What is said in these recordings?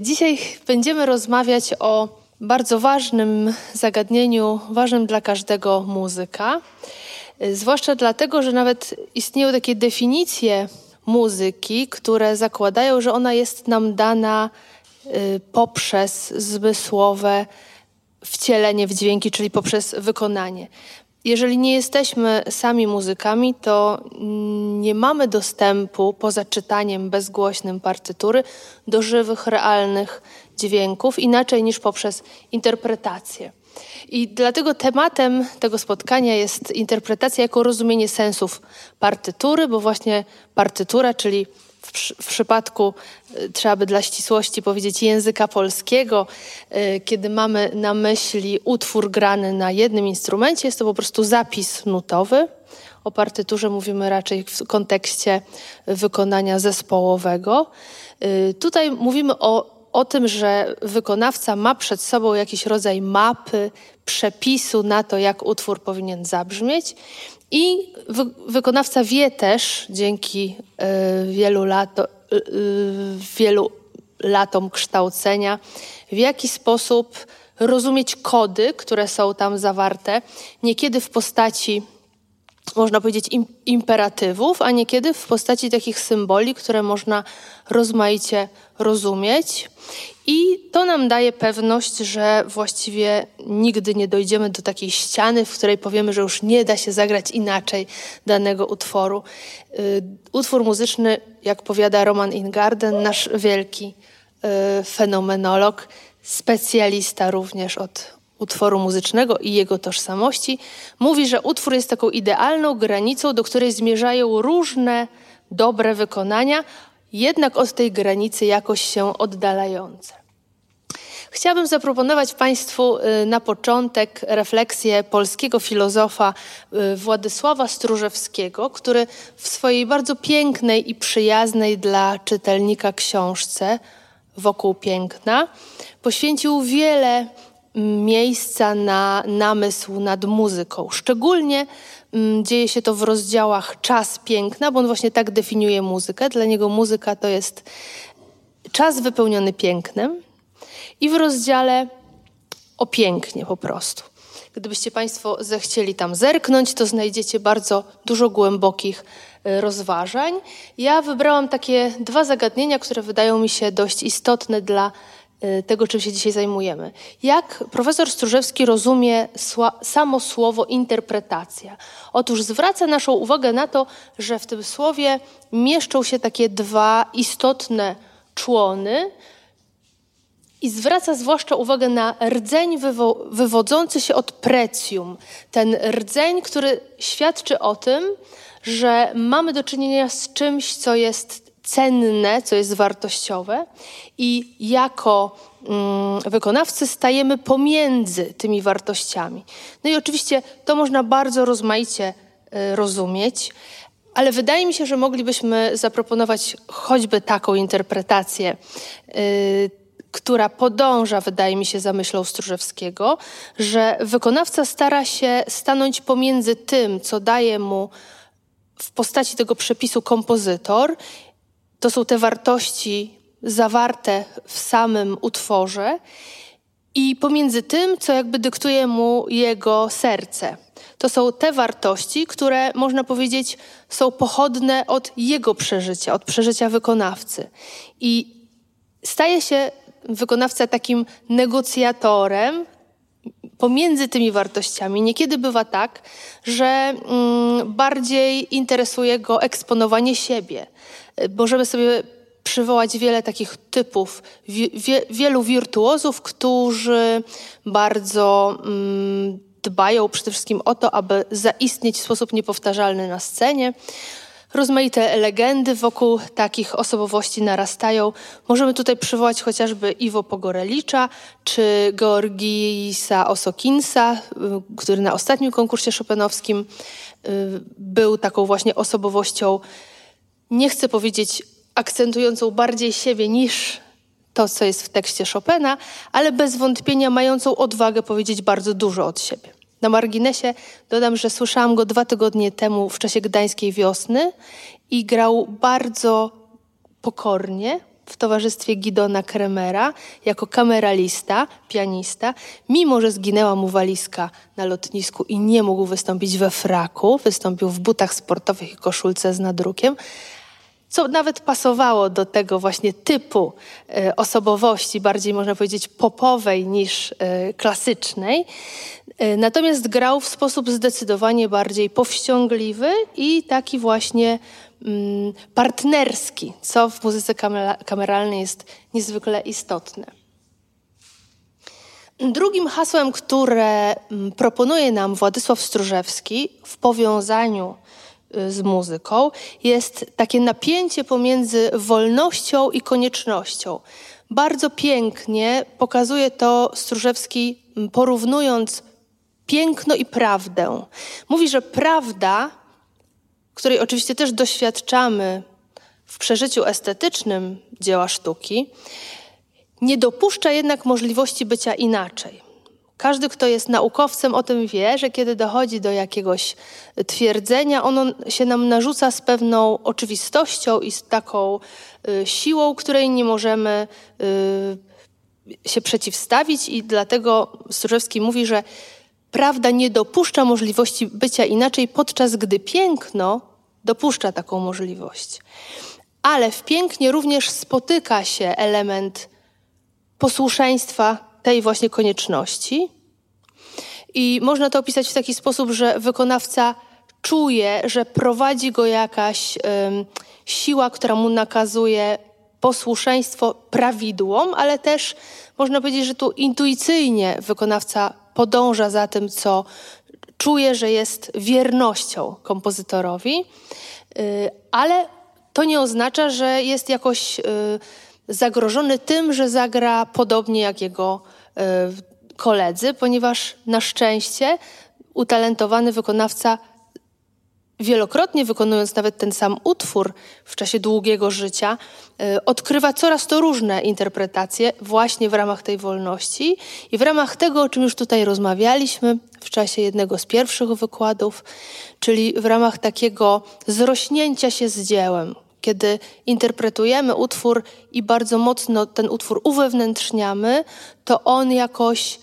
Dzisiaj będziemy rozmawiać o bardzo ważnym zagadnieniu, ważnym dla każdego muzyka. Zwłaszcza dlatego, że nawet istnieją takie definicje muzyki, które zakładają, że ona jest nam dana poprzez zmysłowe wcielenie w dźwięki, czyli poprzez wykonanie. Jeżeli nie jesteśmy sami muzykami, to nie mamy dostępu poza czytaniem bezgłośnym partytury do żywych, realnych dźwięków, inaczej niż poprzez interpretację. I dlatego tematem tego spotkania jest interpretacja jako rozumienie sensów partytury, bo właśnie partytura, czyli w przypadku, trzeba by dla ścisłości powiedzieć, języka polskiego, kiedy mamy na myśli utwór grany na jednym instrumencie, jest to po prostu zapis nutowy. O partyturze mówimy raczej w kontekście wykonania zespołowego. Tutaj mówimy o tym, że wykonawca ma przed sobą jakiś rodzaj mapy, przepisu na to, jak utwór powinien zabrzmieć. I wykonawca wie też, dzięki wielu latom kształcenia, w jaki sposób rozumieć kody, które są tam zawarte, niekiedy w postaci, można powiedzieć, imperatywów, a niekiedy w postaci takich symboli, które można rozmaicie rozumieć. I to nam daje pewność, że właściwie nigdy nie dojdziemy do takiej ściany, w której powiemy, że już nie da się zagrać inaczej danego utworu. Utwór muzyczny, jak powiada Roman Ingarden, nasz wielki fenomenolog, specjalista również od utworu muzycznego i jego tożsamości, mówi, że utwór jest taką idealną granicą, do której zmierzają różne dobre wykonania, jednak od tej granicy jakoś się oddalające. Chciałabym zaproponować Państwu na początek refleksję polskiego filozofa Władysława Stróżewskiego, który w swojej bardzo pięknej i przyjaznej dla czytelnika książce Wokół piękna poświęcił wiele miejsca na namysł nad muzyką. Szczególnie dzieje się to w rozdziałach Czas piękna, bo on właśnie tak definiuje muzykę. Dla niego muzyka to jest czas wypełniony pięknem. I w rozdziale o pięknie po prostu. Gdybyście Państwo zechcieli tam zerknąć, to znajdziecie bardzo dużo głębokich rozważań. Ja wybrałam takie dwa zagadnienia, które wydają mi się dość istotne dla tego, czym się dzisiaj zajmujemy. Jak profesor Stróżewski rozumie samo słowo interpretacja? Otóż zwraca naszą uwagę na to, że w tym słowie mieszczą się takie dwa istotne człony i zwraca zwłaszcza uwagę na rdzeń wywodzący się od precjum. Ten rdzeń, który świadczy o tym, że mamy do czynienia z czymś, co jest cenne, co jest wartościowe i jako wykonawcy stajemy pomiędzy tymi wartościami. No i oczywiście to można bardzo rozmaicie rozumieć, ale wydaje mi się, że moglibyśmy zaproponować choćby taką interpretację, która podąża, wydaje mi się, za myślą Stróżewskiego, że wykonawca stara się stanąć pomiędzy tym, co daje mu w postaci tego przepisu kompozytor. To są te wartości zawarte w samym utworze i pomiędzy tym, co jakby dyktuje mu jego serce. To są te wartości, które, można powiedzieć, są pochodne od jego przeżycia, od przeżycia wykonawcy. I staje się wykonawca takim negocjatorem pomiędzy tymi wartościami. Niekiedy bywa tak, że bardziej interesuje go eksponowanie siebie. Możemy sobie przywołać wiele takich typów, wielu wirtuozów, którzy bardzo dbają przede wszystkim o to, aby zaistnieć w sposób niepowtarzalny na scenie. Rozmaite legendy wokół takich osobowości narastają. Możemy tutaj przywołać chociażby Iwo Pogorelicza czy Georgisa Osokinsa, który na ostatnim konkursie chopinowskim był taką właśnie osobowością, nie chcę powiedzieć akcentującą bardziej siebie niż to, co jest w tekście Chopina, ale bez wątpienia mającą odwagę powiedzieć bardzo dużo od siebie. Na marginesie dodam, że słyszałam go 2 tygodnie temu w czasie Gdańskiej Wiosny i grał bardzo pokornie, w towarzystwie Gidona Kremera jako kameralista, pianista, mimo że zginęła mu walizka na lotnisku i nie mógł wystąpić we fraku, wystąpił w butach sportowych i koszulce z nadrukiem, co nawet pasowało do tego właśnie typu osobowości, bardziej można powiedzieć popowej niż klasycznej. Natomiast grał w sposób zdecydowanie bardziej powściągliwy i taki właśnie partnerski, co w muzyce kameralnej jest niezwykle istotne. Drugim hasłem, które proponuje nam Władysław Stróżewski w powiązaniu z muzyką, jest takie napięcie pomiędzy wolnością i koniecznością. Bardzo pięknie pokazuje to Stróżewski, porównując piękno i prawdę. Mówi, że prawda, której oczywiście też doświadczamy w przeżyciu estetycznym dzieła sztuki, nie dopuszcza jednak możliwości bycia inaczej. Każdy, kto jest naukowcem, o tym wie, że kiedy dochodzi do jakiegoś twierdzenia, ono się nam narzuca z pewną oczywistością i z taką siłą, której nie możemy się przeciwstawić, i dlatego Stróżewski mówi, że prawda nie dopuszcza możliwości bycia inaczej, podczas gdy piękno dopuszcza taką możliwość. Ale w pięknie również spotyka się element posłuszeństwa tej właśnie konieczności. I można to opisać w taki sposób, że wykonawca czuje, że prowadzi go jakaś siła, która mu nakazuje posłuszeństwo prawidłom, ale też można powiedzieć, że tu intuicyjnie wykonawca podąża za tym, co czuje, że jest wiernością kompozytorowi, ale to nie oznacza, że jest jakoś zagrożony tym, że zagra podobnie jak jego koledzy, ponieważ na szczęście utalentowany wykonawca, wielokrotnie wykonując nawet ten sam utwór w czasie długiego życia, odkrywa coraz to różne interpretacje właśnie w ramach tej wolności i w ramach tego, o czym już tutaj rozmawialiśmy w czasie jednego z pierwszych wykładów, czyli w ramach takiego zrośnięcia się z dziełem. Kiedy interpretujemy utwór i bardzo mocno ten utwór uwewnętrzniamy, to on jakoś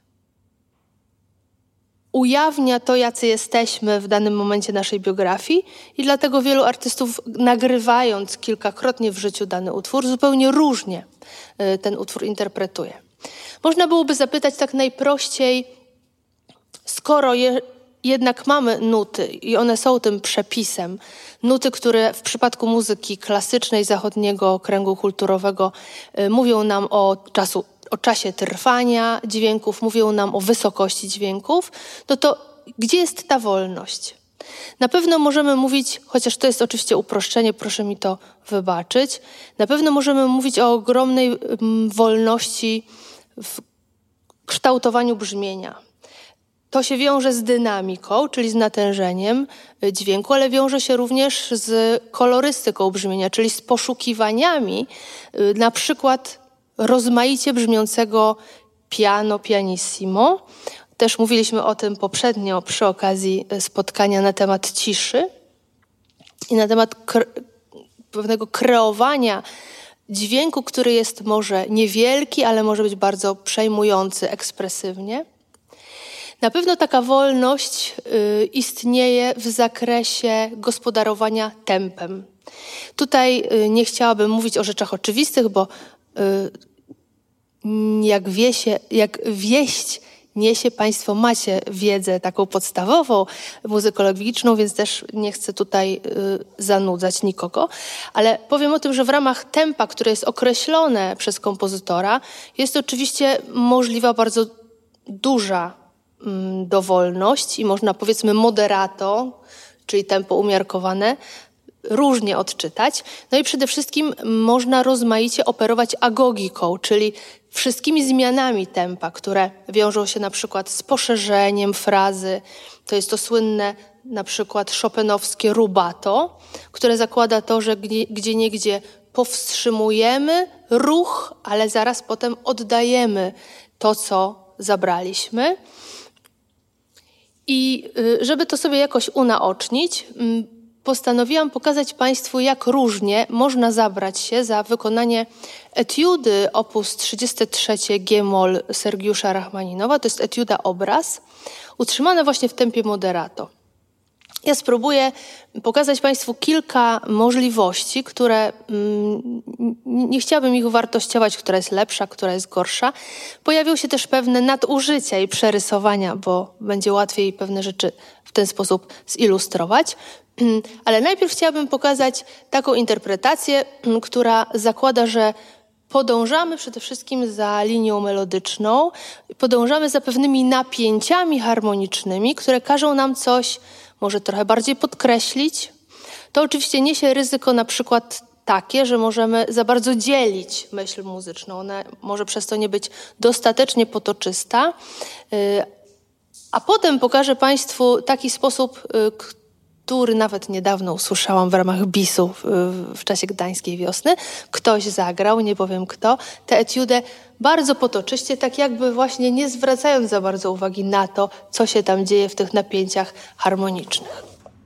ujawnia to, jacy jesteśmy w danym momencie naszej biografii, i dlatego wielu artystów, nagrywając kilkakrotnie w życiu dany utwór, zupełnie różnie ten utwór interpretuje. Można byłoby zapytać tak najprościej, skoro jednak mamy nuty i one są tym przepisem, nuty, które w przypadku muzyki klasycznej zachodniego kręgu kulturowego mówią nam o czasie trwania dźwięków, mówią nam o wysokości dźwięków, no to gdzie jest ta wolność? Na pewno możemy mówić, chociaż to jest oczywiście uproszczenie, proszę mi to wybaczyć, na pewno możemy mówić o ogromnej wolności w kształtowaniu brzmienia. To się wiąże z dynamiką, czyli z natężeniem dźwięku, ale wiąże się również z kolorystyką brzmienia, czyli z poszukiwaniami na przykład rozmaicie brzmiącego piano pianissimo. Też mówiliśmy o tym poprzednio przy okazji spotkania na temat ciszy i na temat pewnego kreowania dźwięku, który jest może niewielki, ale może być bardzo przejmujący ekspresywnie. Na pewno taka wolność istnieje w zakresie gospodarowania tempem. Tutaj nie chciałabym mówić o rzeczach oczywistych, bo jak wieść niesie, Państwo macie wiedzę taką podstawową, muzykologiczną, więc też nie chcę tutaj zanudzać nikogo, ale powiem o tym, że w ramach tempa, które jest określone przez kompozytora, jest oczywiście możliwa bardzo duża dowolność i można, powiedzmy, moderato, czyli tempo umiarkowane, różnie odczytać. No i przede wszystkim można rozmaicie operować agogiką, czyli wszystkimi zmianami tempa, które wiążą się na przykład z poszerzeniem frazy. To jest to słynne na przykład chopinowskie rubato, które zakłada to, że gdzieniegdzie powstrzymujemy ruch, ale zaraz potem oddajemy to, co zabraliśmy. I żeby to sobie jakoś unaocznić, postanowiłam pokazać Państwu, jak różnie można zabrać się za wykonanie etiudy op. 33 G-moll Sergiusza Rachmaninowa. To jest etiuda obraz, utrzymana właśnie w tempie moderato. Ja spróbuję pokazać Państwu kilka możliwości, które nie chciałabym ich wartościować, która jest lepsza, która jest gorsza. Pojawią się też pewne nadużycia i przerysowania, bo będzie łatwiej pewne rzeczy w ten sposób zilustrować. Ale najpierw chciałabym pokazać taką interpretację, która zakłada, że podążamy przede wszystkim za linią melodyczną, podążamy za pewnymi napięciami harmonicznymi, które każą nam coś może trochę bardziej podkreślić. To oczywiście niesie ryzyko na przykład takie, że możemy za bardzo dzielić myśl muzyczną. Ona może przez to nie być dostatecznie potoczysta. A potem pokażę Państwu taki sposób, który nawet niedawno usłyszałam w ramach BIS-u w czasie Gdańskiej Wiosny. Ktoś zagrał, nie powiem kto, tę etiudę bardzo potoczyście, tak jakby właśnie nie zwracając za bardzo uwagi na to, co się tam dzieje w tych napięciach harmonicznych.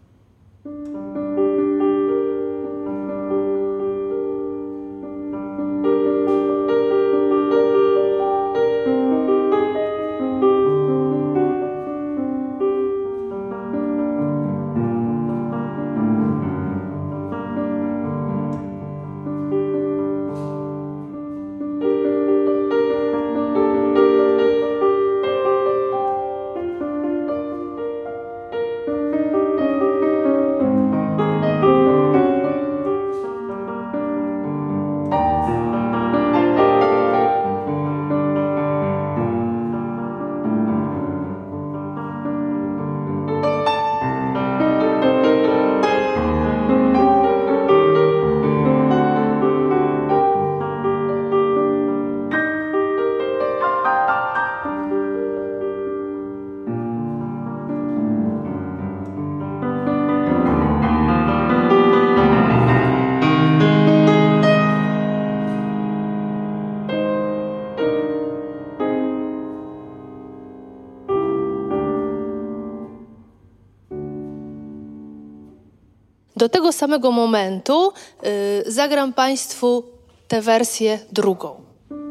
Do tego samego momentu zagram Państwu tę wersję drugą.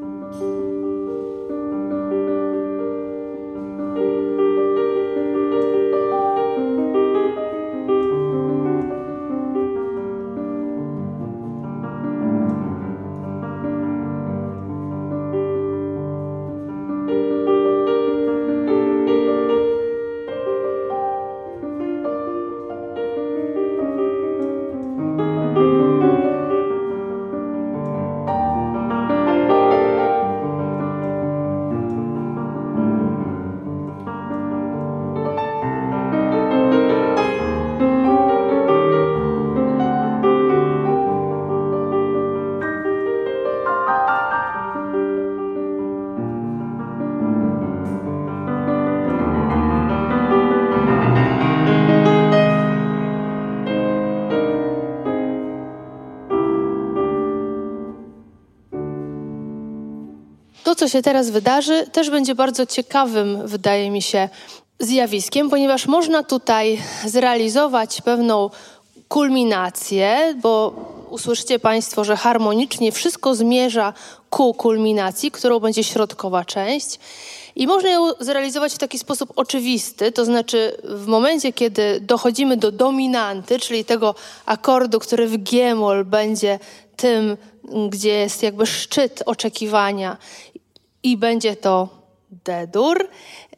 To, co się teraz wydarzy, też będzie bardzo ciekawym, wydaje mi się, zjawiskiem, ponieważ można tutaj zrealizować pewną kulminację, bo usłyszycie Państwo, że harmonicznie wszystko zmierza ku kulminacji, którą będzie środkowa część. I można ją zrealizować w taki sposób oczywisty, to znaczy w momencie, kiedy dochodzimy do dominanty, czyli tego akordu, który w G-moll będzie tym, gdzie jest jakby szczyt oczekiwania i będzie to D-dur.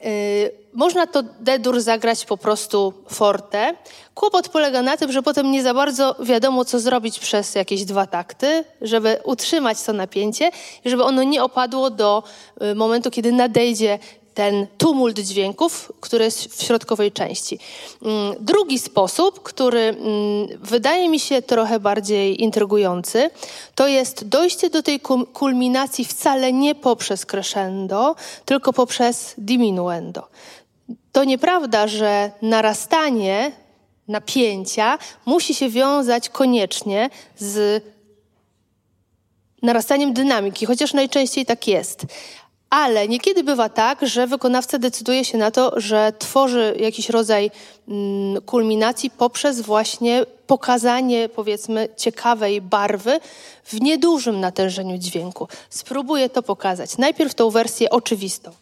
Można to D-dur zagrać po prostu forte. Kłopot polega na tym, że potem nie za bardzo wiadomo, co zrobić przez jakieś 2 takty, żeby utrzymać to napięcie i żeby ono nie opadło do momentu, kiedy nadejdzie ten tumult dźwięków, który jest w środkowej części. Drugi sposób, który wydaje mi się trochę bardziej intrygujący, to jest dojście do tej kulminacji wcale nie poprzez crescendo, tylko poprzez diminuendo. To nieprawda, że narastanie napięcia musi się wiązać koniecznie z narastaniem dynamiki, chociaż najczęściej tak jest. Ale niekiedy bywa tak, że wykonawca decyduje się na to, że tworzy jakiś rodzaj kulminacji poprzez właśnie pokazanie, powiedzmy, ciekawej barwy w niedużym natężeniu dźwięku. Spróbuję to pokazać. Najpierw tą wersję oczywistą.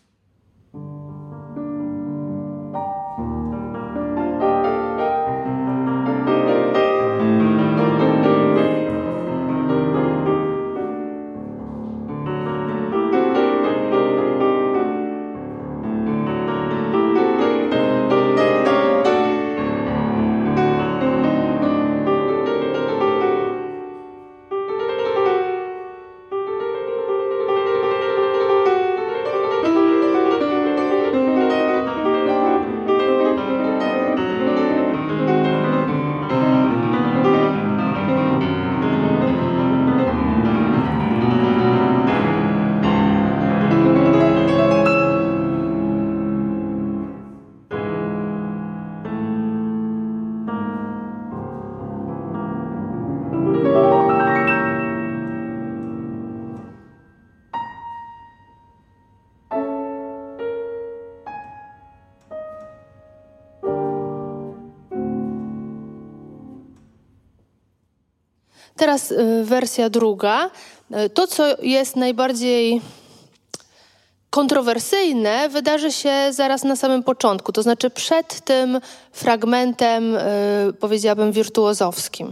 Teraz wersja druga. To, co jest najbardziej kontrowersyjne, wydarzy się zaraz na samym początku, to znaczy przed tym fragmentem, powiedziałabym, wirtuozowskim.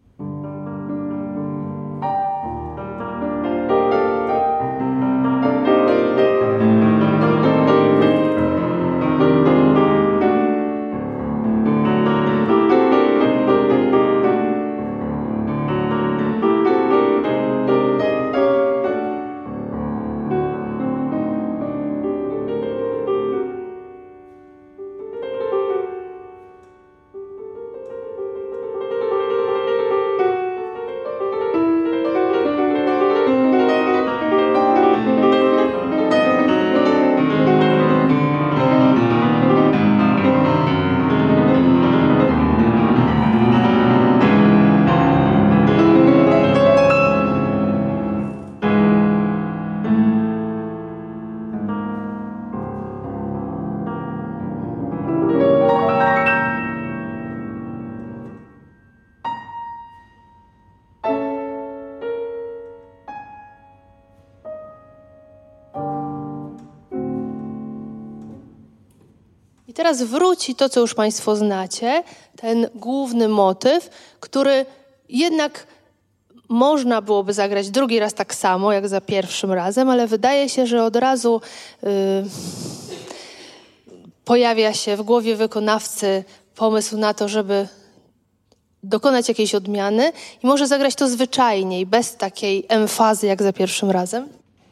I teraz wróci to, co już Państwo znacie, ten główny motyw, który jednak można byłoby zagrać drugi raz tak samo, jak za pierwszym razem, ale wydaje się, że od razu pojawia się w głowie wykonawcy pomysł na to, żeby dokonać jakiejś odmiany i może zagrać to zwyczajniej, bez takiej emfazy, jak za pierwszym razem.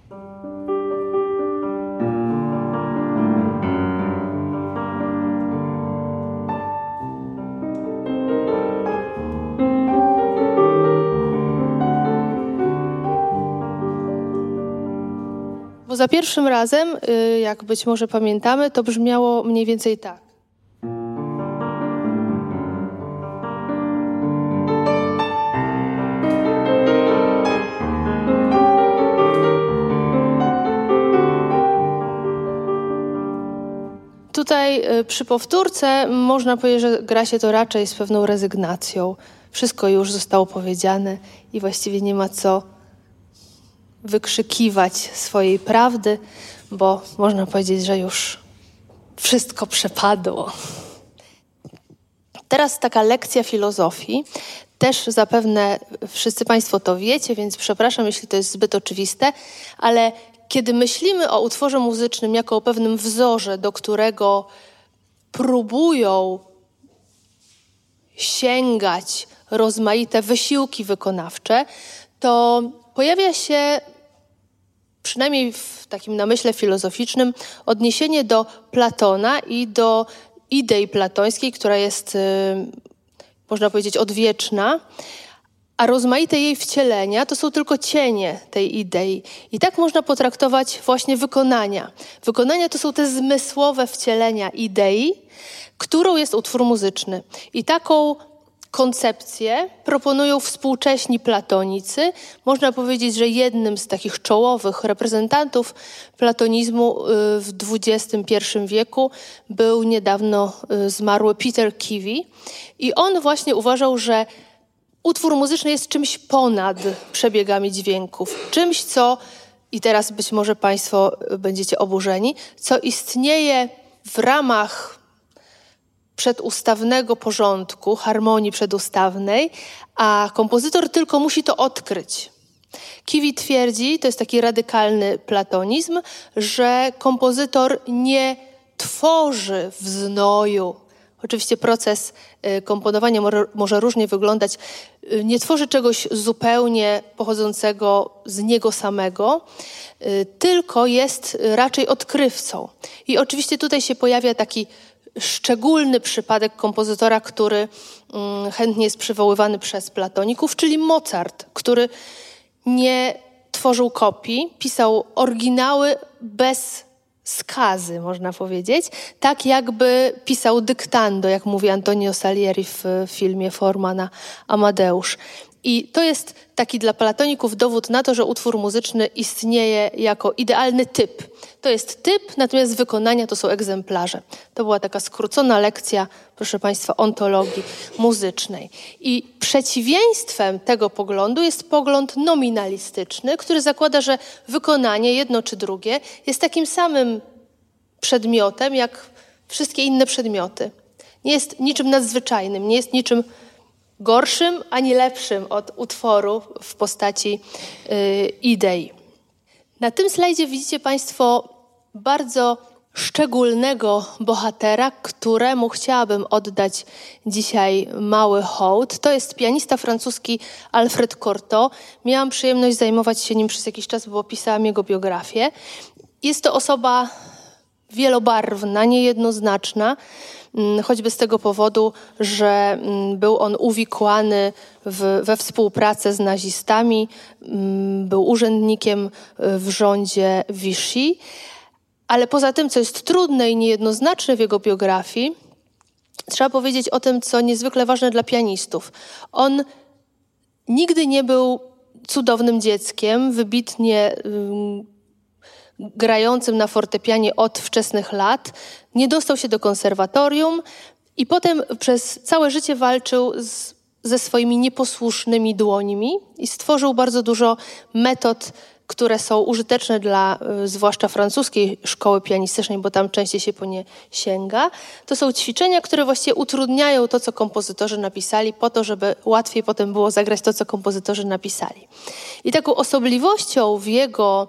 Bo za pierwszym razem, jak być może pamiętamy, to brzmiało mniej więcej tak. Tutaj przy powtórce można powiedzieć, że gra się to raczej z pewną rezygnacją. Wszystko już zostało powiedziane i właściwie nie ma co wykrzykiwać swojej prawdy, bo można powiedzieć, że już wszystko przepadło. Teraz taka lekcja filozofii. Też zapewne wszyscy Państwo to wiecie, więc przepraszam, jeśli to jest zbyt oczywiste, ale kiedy myślimy o utworze muzycznym jako o pewnym wzorze, do którego próbują sięgać rozmaite wysiłki wykonawcze, to pojawia się, przynajmniej w takim namyśle filozoficznym, odniesienie do Platona i do idei platońskiej, która jest, można powiedzieć, odwieczna, a rozmaite jej wcielenia to są tylko cienie tej idei. I tak można potraktować właśnie wykonania. Wykonania to są te zmysłowe wcielenia idei, którą jest utwór muzyczny. I taką koncepcję proponują współcześni platonicy. Można powiedzieć, że jednym z takich czołowych reprezentantów platonizmu w XXI wieku był niedawno zmarły Peter Kivy. I on właśnie uważał, że utwór muzyczny jest czymś ponad przebiegami dźwięków. Czymś, co, i teraz być może Państwo będziecie oburzeni, co istnieje w ramach przedustawnego porządku, harmonii przedustawnej, a kompozytor tylko musi to odkryć. Kivy twierdzi, to jest taki radykalny platonizm, że kompozytor nie tworzy w znoju. Oczywiście proces komponowania może różnie wyglądać. Nie tworzy czegoś zupełnie pochodzącego z niego samego, tylko jest raczej odkrywcą. I oczywiście tutaj się pojawia taki szczególny przypadek kompozytora, który chętnie jest przywoływany przez platoników, czyli Mozart, który nie tworzył kopii, pisał oryginały bez skazy, można powiedzieć, tak jakby pisał dyktando, jak mówi Antonio Salieri w filmie Formana Amadeusz. I to jest taki dla platoników dowód na to, że utwór muzyczny istnieje jako idealny typ. To jest typ, natomiast wykonania to są egzemplarze. To była taka skrócona lekcja, proszę Państwa, ontologii muzycznej. I przeciwieństwem tego poglądu jest pogląd nominalistyczny, który zakłada, że wykonanie, jedno czy drugie, jest takim samym przedmiotem, jak wszystkie inne przedmioty. Nie jest niczym nadzwyczajnym, nie jest niczym gorszym ani lepszym od utworu w postaci idei. Na tym slajdzie widzicie Państwo bardzo szczególnego bohatera, któremu chciałabym oddać dzisiaj mały hołd. To jest pianista francuski Alfred Cortot. Miałam przyjemność zajmować się nim przez jakiś czas, bo pisałam jego biografię. Jest to osoba wielobarwna, niejednoznaczna, choćby z tego powodu, że był on uwikłany we współpracę z nazistami, był urzędnikiem w rządzie Vichy, ale poza tym, co jest trudne i niejednoznaczne w jego biografii, trzeba powiedzieć o tym, co niezwykle ważne dla pianistów. On nigdy nie był cudownym dzieckiem, wybitnie grającym na fortepianie od wczesnych lat, nie dostał się do konserwatorium i potem przez całe życie walczył ze swoimi nieposłusznymi dłońmi i stworzył bardzo dużo metod, które są użyteczne dla zwłaszcza francuskiej szkoły pianistycznej, bo tam częściej się po nie sięga. To są ćwiczenia, które właściwie utrudniają to, co kompozytorzy napisali, po to, żeby łatwiej potem było zagrać to, co kompozytorzy napisali. I taką osobliwością w jego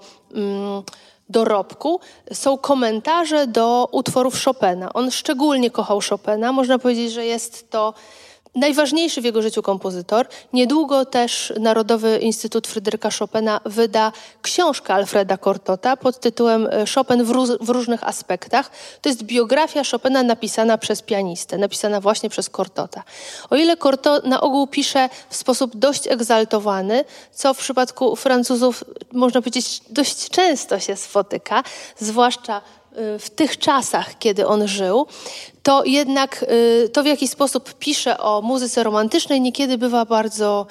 dorobku są komentarze do utworów Chopina. On szczególnie kochał Chopina. Można powiedzieć, że jest to najważniejszy w jego życiu kompozytor. Niedługo też Narodowy Instytut Fryderyka Chopina wyda książkę Alfreda Cortota pod tytułem Chopin w różnych aspektach. To jest biografia Chopina napisana przez pianistę, napisana właśnie przez Cortota. O ile Cortot na ogół pisze w sposób dość egzaltowany, co w przypadku Francuzów, można powiedzieć, dość często się spotyka, zwłaszcza w tych czasach, kiedy on żył, to jednak to, w jaki sposób pisze o muzyce romantycznej, niekiedy bywa bardzo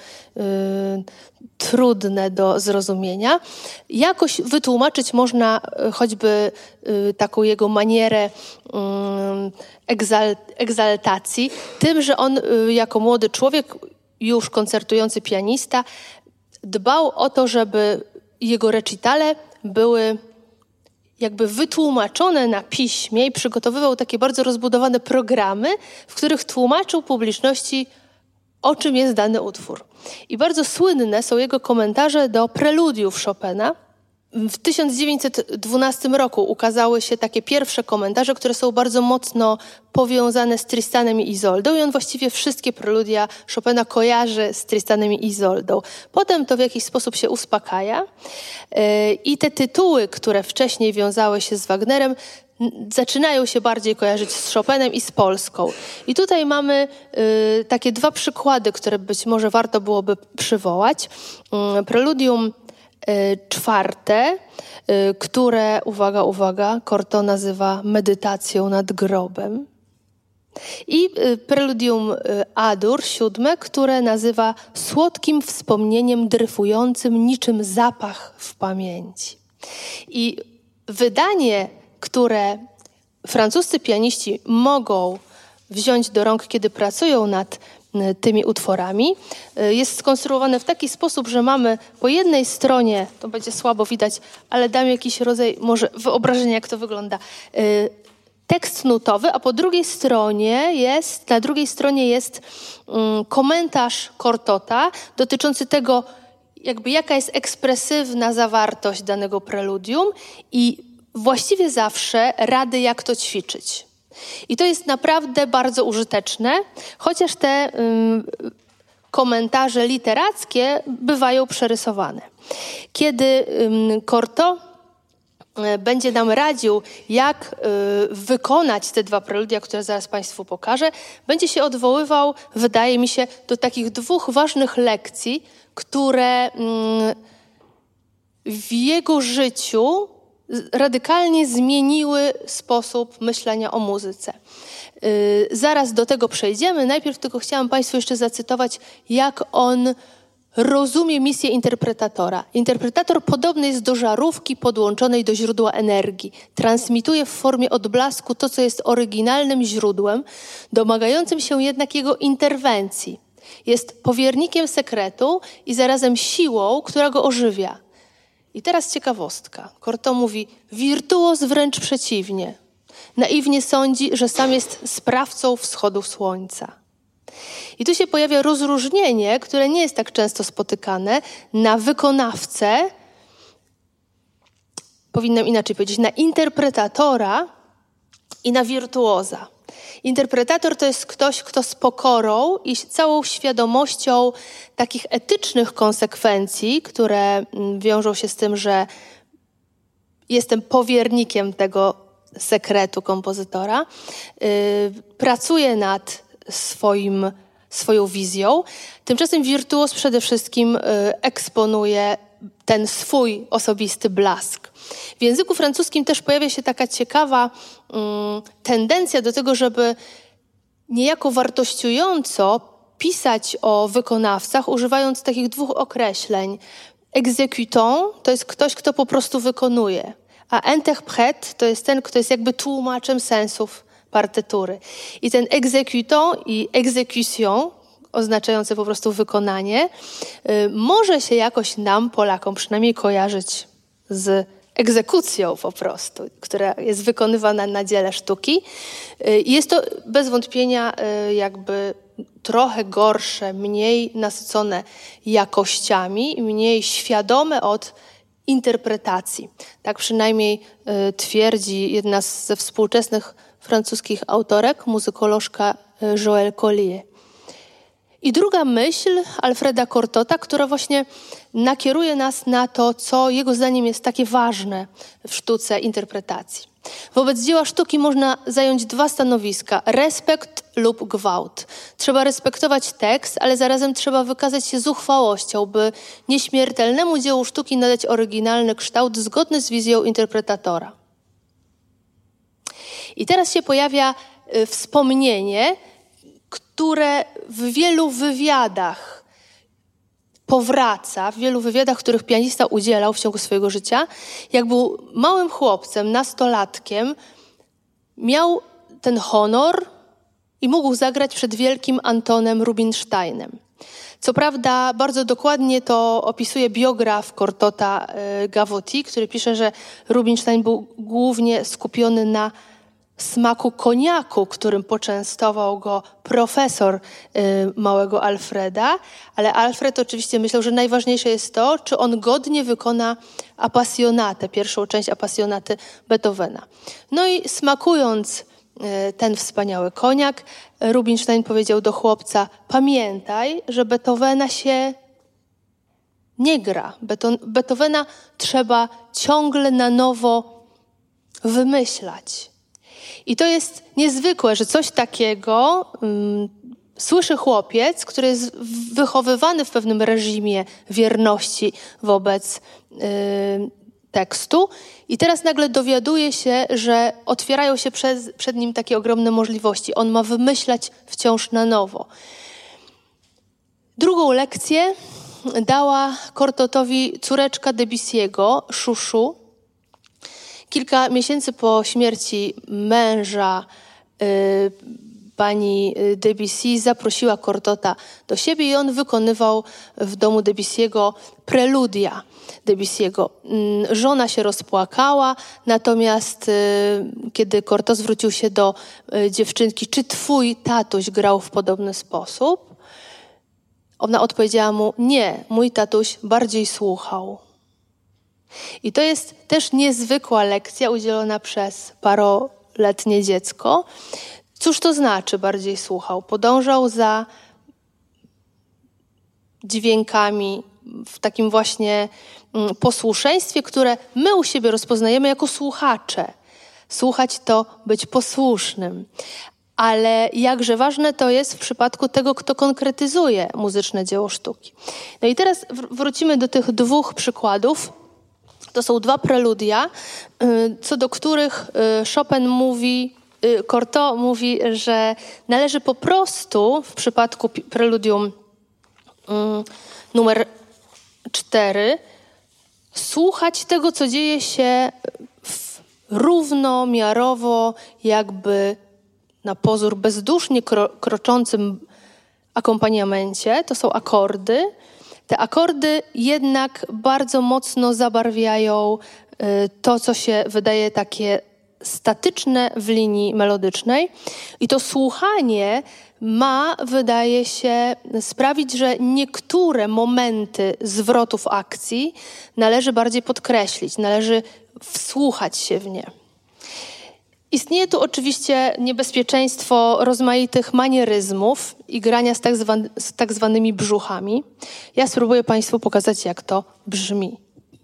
trudne do zrozumienia. Jakoś wytłumaczyć można choćby taką jego manierę egzaltacji tym, że on jako młody człowiek, już koncertujący pianista, dbał o to, żeby jego recitale były jakby wytłumaczone na piśmie i przygotowywał takie bardzo rozbudowane programy, w których tłumaczył publiczności, o czym jest dany utwór. I bardzo słynne są jego komentarze do preludiów Chopina. W 1912 roku ukazały się takie pierwsze komentarze, które są bardzo mocno powiązane z Tristanem i Izoldą i on właściwie wszystkie preludia Chopina kojarzy z Tristanem i Izoldą. Potem to w jakiś sposób się uspokaja i te tytuły, które wcześniej wiązały się z Wagnerem, zaczynają się bardziej kojarzyć z Chopinem i z Polską. I tutaj mamy takie dwa przykłady, które być może warto byłoby przywołać. Preludium czwarte, które, uwaga, Cortot nazywa medytacją nad grobem. I preludium A-dur, 7, które nazywa słodkim wspomnieniem dryfującym niczym zapach w pamięci. I wydanie, które francuscy pianiści mogą wziąć do rąk, kiedy pracują nad tymi utworami, jest skonstruowane w taki sposób, że mamy po jednej stronie, to będzie słabo widać, ale dam jakiś rodzaj może wyobrażenia, jak to wygląda, tekst nutowy, a po drugiej stronie jest komentarz Cortota dotyczący tego, jaka jest ekspresywna zawartość danego preludium i właściwie zawsze rady, jak to ćwiczyć. I to jest naprawdę bardzo użyteczne, chociaż te komentarze literackie bywają przerysowane. Kiedy Cortot będzie nam radził, jak wykonać te dwa preludia, które zaraz Państwu pokażę, będzie się odwoływał, wydaje mi się, do takich dwóch ważnych lekcji, które w jego życiu radykalnie zmieniły sposób myślenia o muzyce. Zaraz do tego przejdziemy. Najpierw tylko chciałam Państwu jeszcze zacytować, jak on rozumie misję interpretatora. Interpretator podobny jest do żarówki podłączonej do źródła energii. Transmituje w formie odblasku to, co jest oryginalnym źródłem, domagającym się jednak jego interwencji. Jest powiernikiem sekretu i zarazem siłą, która go ożywia. I teraz ciekawostka. Cortot mówi, wirtuoz wręcz przeciwnie. Naiwnie sądzi, że sam jest sprawcą wschodu słońca. I tu się pojawia rozróżnienie, które nie jest tak często spotykane, na wykonawcę, powinnam inaczej powiedzieć, na interpretatora i na wirtuoza. Interpretator to jest ktoś, kto z pokorą i całą świadomością takich etycznych konsekwencji, które wiążą się z tym, że jestem powiernikiem tego sekretu kompozytora, pracuje nad swoją wizją. Tymczasem wirtuoz przede wszystkim eksponuje ten swój osobisty blask. W języku francuskim też pojawia się taka ciekawa tendencja do tego, żeby niejako wartościująco pisać o wykonawcach, używając takich dwóch określeń. Exécutant to jest ktoś, kto po prostu wykonuje, a interprète to jest ten, kto jest jakby tłumaczem sensów partytury. I ten exécutant i exécution, oznaczające po prostu wykonanie, może się jakoś nam, Polakom, przynajmniej kojarzyć z egzekucją po prostu, która jest wykonywana na dziele sztuki. Jest to bez wątpienia jakby trochę gorsze, mniej nasycone jakościami, mniej świadome od interpretacji. Tak przynajmniej twierdzi jedna ze współczesnych francuskich autorek, muzykolożka Joëlle Collier. I druga myśl Alfreda Cortota, która właśnie nakieruje nas na to, co jego zdaniem jest takie ważne w sztuce interpretacji. Wobec dzieła sztuki można zająć dwa stanowiska: respekt lub gwałt. Trzeba respektować tekst, ale zarazem trzeba wykazać się zuchwałością, by nieśmiertelnemu dziełu sztuki nadać oryginalny kształt zgodny z wizją interpretatora. I teraz się pojawia wspomnienie, które w wielu wywiadach powraca, w wielu wywiadach, których pianista udzielał w ciągu swojego życia. Jak był małym chłopcem, nastolatkiem, miał ten honor i mógł zagrać przed wielkim Antonem Rubinsteinem. Co prawda bardzo dokładnie to opisuje biograf Cortota Gavotti, który pisze, że Rubinstein był głównie skupiony na smaku koniaku, którym poczęstował go profesor małego Alfreda, ale Alfred oczywiście myślał, że najważniejsze jest to, czy on godnie wykona Appassionatę, pierwszą część Appassionaty Beethovena. No i smakując ten wspaniały koniak, Rubinstein powiedział do chłopca: pamiętaj, że Beethovena się nie gra. Beethovena trzeba ciągle na nowo wymyślać. I to jest niezwykłe, że coś takiego słyszy chłopiec, który jest wychowywany w pewnym reżimie wierności wobec tekstu i teraz nagle dowiaduje się, że otwierają się przed nim takie ogromne możliwości. On ma wymyślać wciąż na nowo. Drugą lekcję dała Cortotowi córeczka Debussy'ego, Chouchou. Kilka miesięcy po śmierci męża pani Debussy zaprosiła Cortota do siebie i on wykonywał w domu Debussy'ego preludia Debussy'ego. Żona się rozpłakała, natomiast kiedy Cortot zwrócił się do dziewczynki, czy twój tatuś grał w podobny sposób? Ona odpowiedziała mu, nie, mój tatuś bardziej słuchał. I to jest też niezwykła lekcja udzielona przez paroletnie dziecko. Cóż to znaczy bardziej słuchał? Podążał za dźwiękami w takim właśnie posłuszeństwie, które my u siebie rozpoznajemy jako słuchacze. Słuchać to być posłusznym. Ale jakże ważne to jest w przypadku tego, kto konkretyzuje muzyczne dzieło sztuki. No i teraz wrócimy do tych dwóch przykładów. To są dwa preludia, co do których Chopin mówi, Cortot mówi, że należy po prostu w przypadku preludium numer 4 słuchać tego, co dzieje się w równomiarowo, jakby na pozór bezdusznie kroczącym akompaniamencie. To są akordy. Te akordy jednak bardzo mocno zabarwiają to, co się wydaje takie statyczne w linii melodycznej. I to słuchanie ma, wydaje się, sprawić, że niektóre momenty zwrotów akcji należy bardziej podkreślić, należy wsłuchać się w nie. Istnieje tu oczywiście niebezpieczeństwo rozmaitych manieryzmów i grania z tak zwanymi brzuchami. Ja spróbuję Państwu pokazać, jak to brzmi.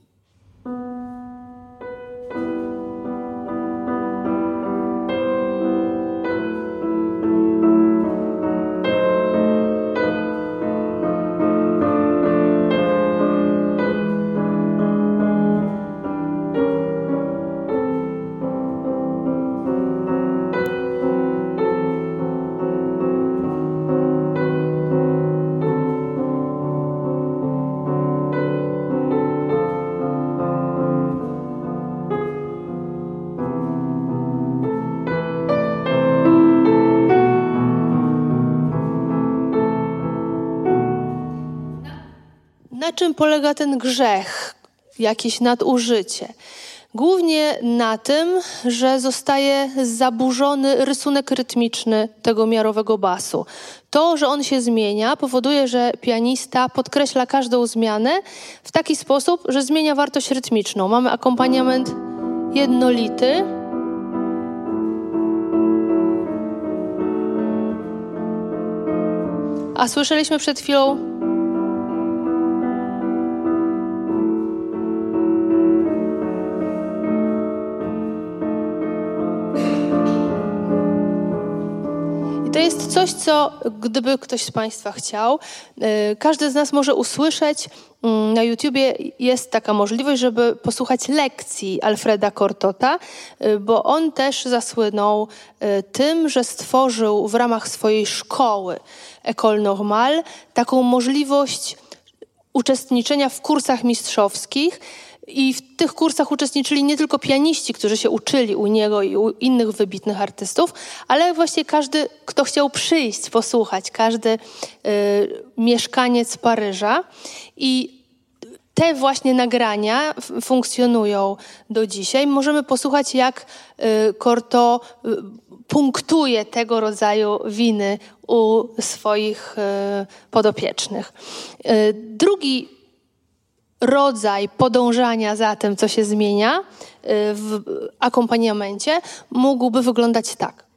Na czym polega ten grzech, jakieś nadużycie? Głównie na tym, że zostaje zaburzony rysunek rytmiczny tego miarowego basu. To, że on się zmienia, powoduje, że pianista podkreśla każdą zmianę w taki sposób, że zmienia wartość rytmiczną. Mamy akompaniament jednolity. A słyszeliśmy przed chwilą to jest coś, co gdyby ktoś z Państwa chciał, każdy z nas może usłyszeć. Na YouTubie jest taka możliwość, żeby posłuchać lekcji Alfreda Cortota, bo on też zasłynął tym, że stworzył w ramach swojej szkoły École Normale taką możliwość uczestniczenia w kursach mistrzowskich. I w tych kursach uczestniczyli nie tylko pianiści, którzy się uczyli u niego i u innych wybitnych artystów, ale właśnie każdy, kto chciał przyjść, posłuchać, każdy mieszkaniec Paryża. I te właśnie nagrania funkcjonują do dzisiaj. Możemy posłuchać, jak Cortot punktuje tego rodzaju winy u swoich podopiecznych. Drugi rodzaj podążania za tym, co się zmienia w akompaniamencie, mógłby wyglądać tak.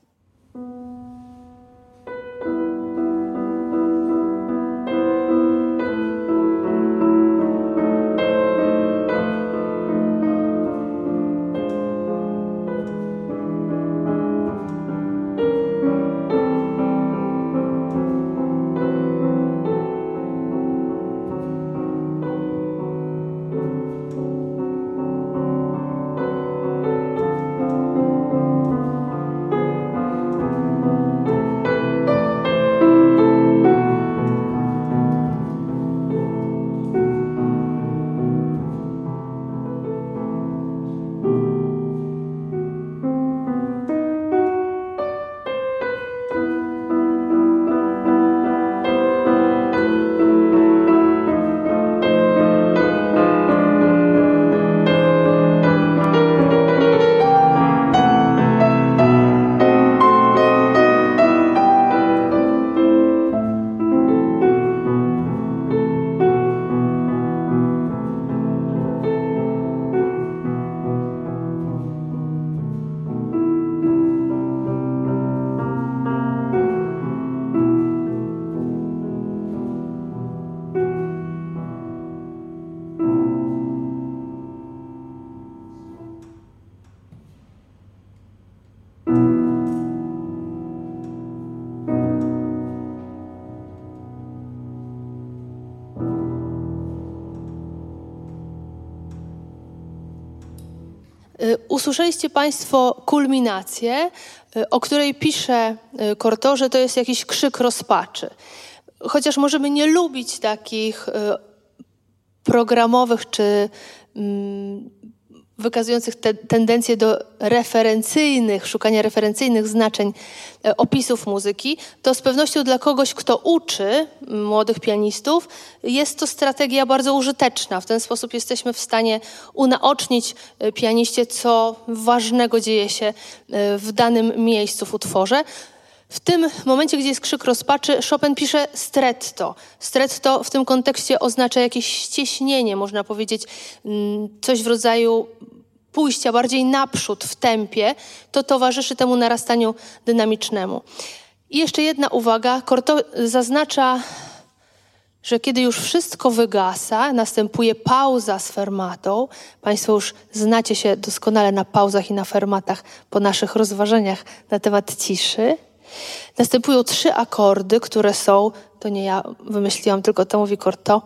Usłyszeliście Państwo kulminację, o której pisze Cortot, że to jest jakiś krzyk rozpaczy. Chociaż możemy nie lubić takich programowych czy wykazujących tendencję do szukania referencyjnych znaczeń opisów muzyki, to z pewnością dla kogoś, kto uczy młodych pianistów, jest to strategia bardzo użyteczna. W ten sposób jesteśmy w stanie unaocznić pianiście, co ważnego dzieje się w danym miejscu w utworze. W tym momencie, gdzie jest krzyk rozpaczy, Chopin pisze stretto. Stretto w tym kontekście oznacza jakieś ścieśnienie, można powiedzieć, coś w rodzaju pójścia bardziej naprzód w tempie. To towarzyszy temu narastaniu dynamicznemu. I jeszcze jedna uwaga. Cortot zaznacza, że kiedy już wszystko wygasa, następuje pauza z fermatą. Państwo już znacie się doskonale na pauzach i na fermatach po naszych rozważaniach na temat ciszy. Następują 3 akordy, które są, to nie ja wymyśliłam, tylko to mówi Cortot,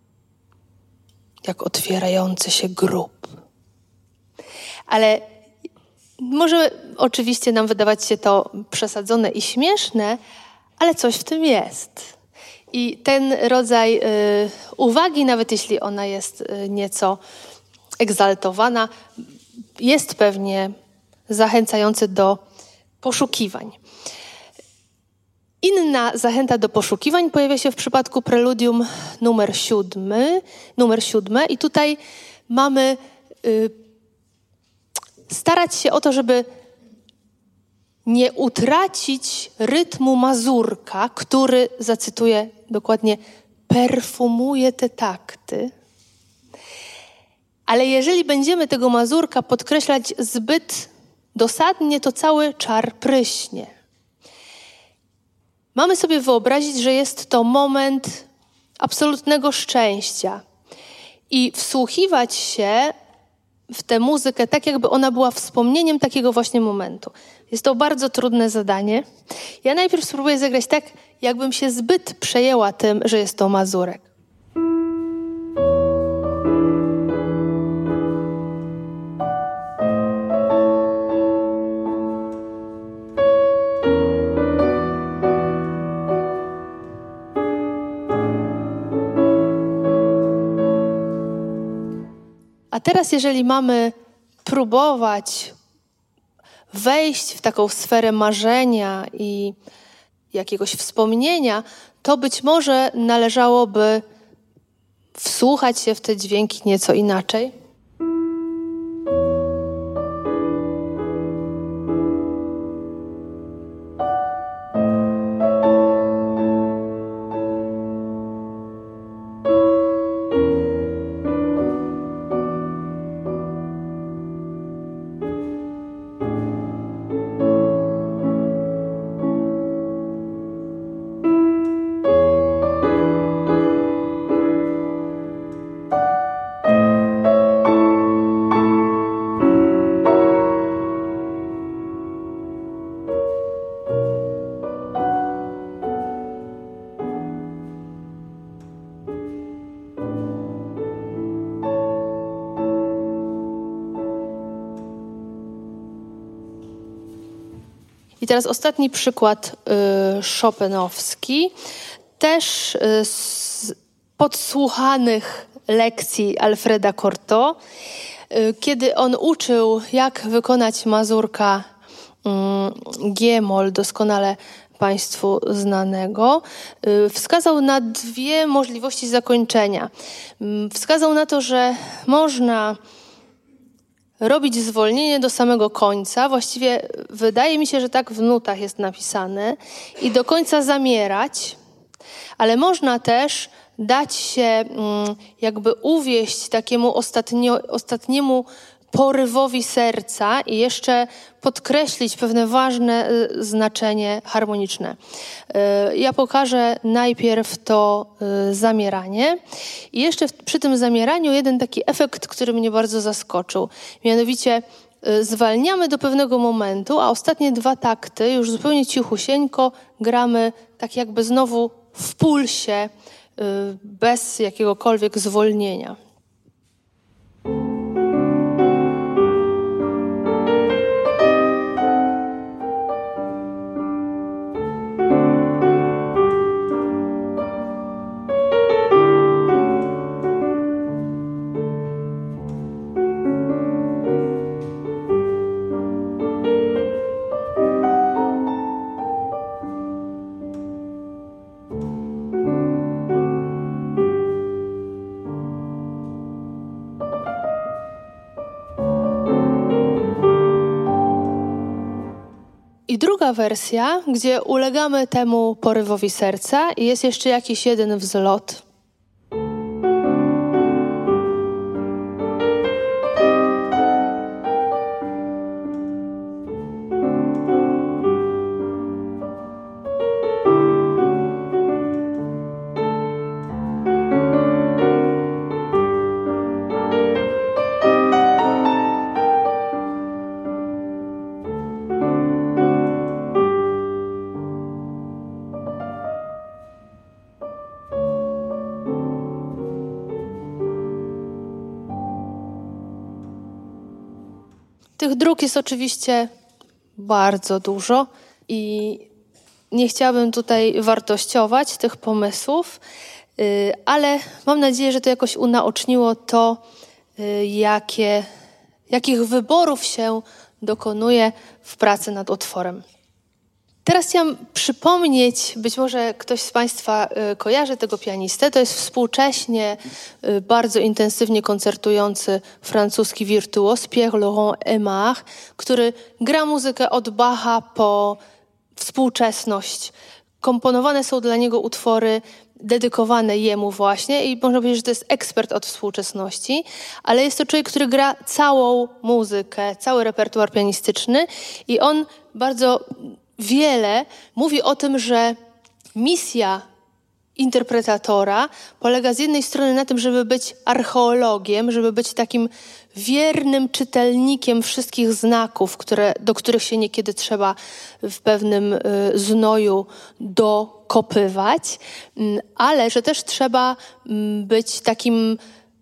jak otwierający się grób. Ale może oczywiście nam wydawać się to przesadzone i śmieszne, ale coś w tym jest. I ten rodzaj uwagi, nawet jeśli ona jest nieco egzaltowana, jest pewnie zachęcający do poszukiwań. Inna zachęta do poszukiwań pojawia się w przypadku preludium numer 7 i tutaj mamy starać się o to, żeby nie utracić rytmu mazurka, który, zacytuję dokładnie, perfumuje te takty. Ale jeżeli będziemy tego mazurka podkreślać zbyt dosadnie, to cały czar pryśnie. Mamy sobie wyobrazić, że jest to moment absolutnego szczęścia i wsłuchiwać się w tę muzykę tak, jakby ona była wspomnieniem takiego właśnie momentu. Jest to bardzo trudne zadanie. Ja najpierw spróbuję zagrać tak, jakbym się zbyt przejęła tym, że jest to mazurek. A teraz, jeżeli mamy próbować wejść w taką sferę marzenia i jakiegoś wspomnienia, to być może należałoby wsłuchać się w te dźwięki nieco inaczej. I teraz ostatni przykład chopinowski, też z podsłuchanych lekcji Alfreda Cortot, kiedy on uczył, jak wykonać mazurka G-moll, doskonale Państwu znanego, wskazał na 2 możliwości zakończenia. Wskazał na to, że można robić zwolnienie do samego końca. Właściwie wydaje mi się, że tak w nutach jest napisane i do końca zamierać, ale można też dać się jakby uwieść takiemu ostatniemu porywowi serca i jeszcze podkreślić pewne ważne znaczenie harmoniczne. Ja pokażę najpierw to zamieranie i jeszcze przy tym zamieraniu jeden taki efekt, który mnie bardzo zaskoczył. Mianowicie zwalniamy do pewnego momentu, a ostatnie 2 takty już zupełnie cichusieńko gramy tak jakby znowu w pulsie, bez jakiegokolwiek zwolnienia. I druga wersja, gdzie ulegamy temu porywowi serca i jest jeszcze jakiś jeden wzlot. Tych dróg jest oczywiście bardzo dużo i nie chciałabym tutaj wartościować tych pomysłów, ale mam nadzieję, że to jakoś unaoczniło to, jakich wyborów się dokonuje w pracy nad utworem. Teraz chciałam przypomnieć, być może ktoś z Państwa kojarzy tego pianistę, to jest współcześnie bardzo intensywnie koncertujący francuski wirtuoz Pierre-Laurent Aimard, który gra muzykę od Bacha po współczesność. Komponowane są dla niego utwory dedykowane jemu właśnie i można powiedzieć, że to jest ekspert od współczesności, ale jest to człowiek, który gra całą muzykę, cały repertuar pianistyczny i on bardzo wiele mówi o tym, że misja interpretatora polega z jednej strony na tym, żeby być archeologiem, żeby być takim wiernym czytelnikiem wszystkich znaków, do których się niekiedy trzeba w pewnym znoju dokopywać, ale że też trzeba być takim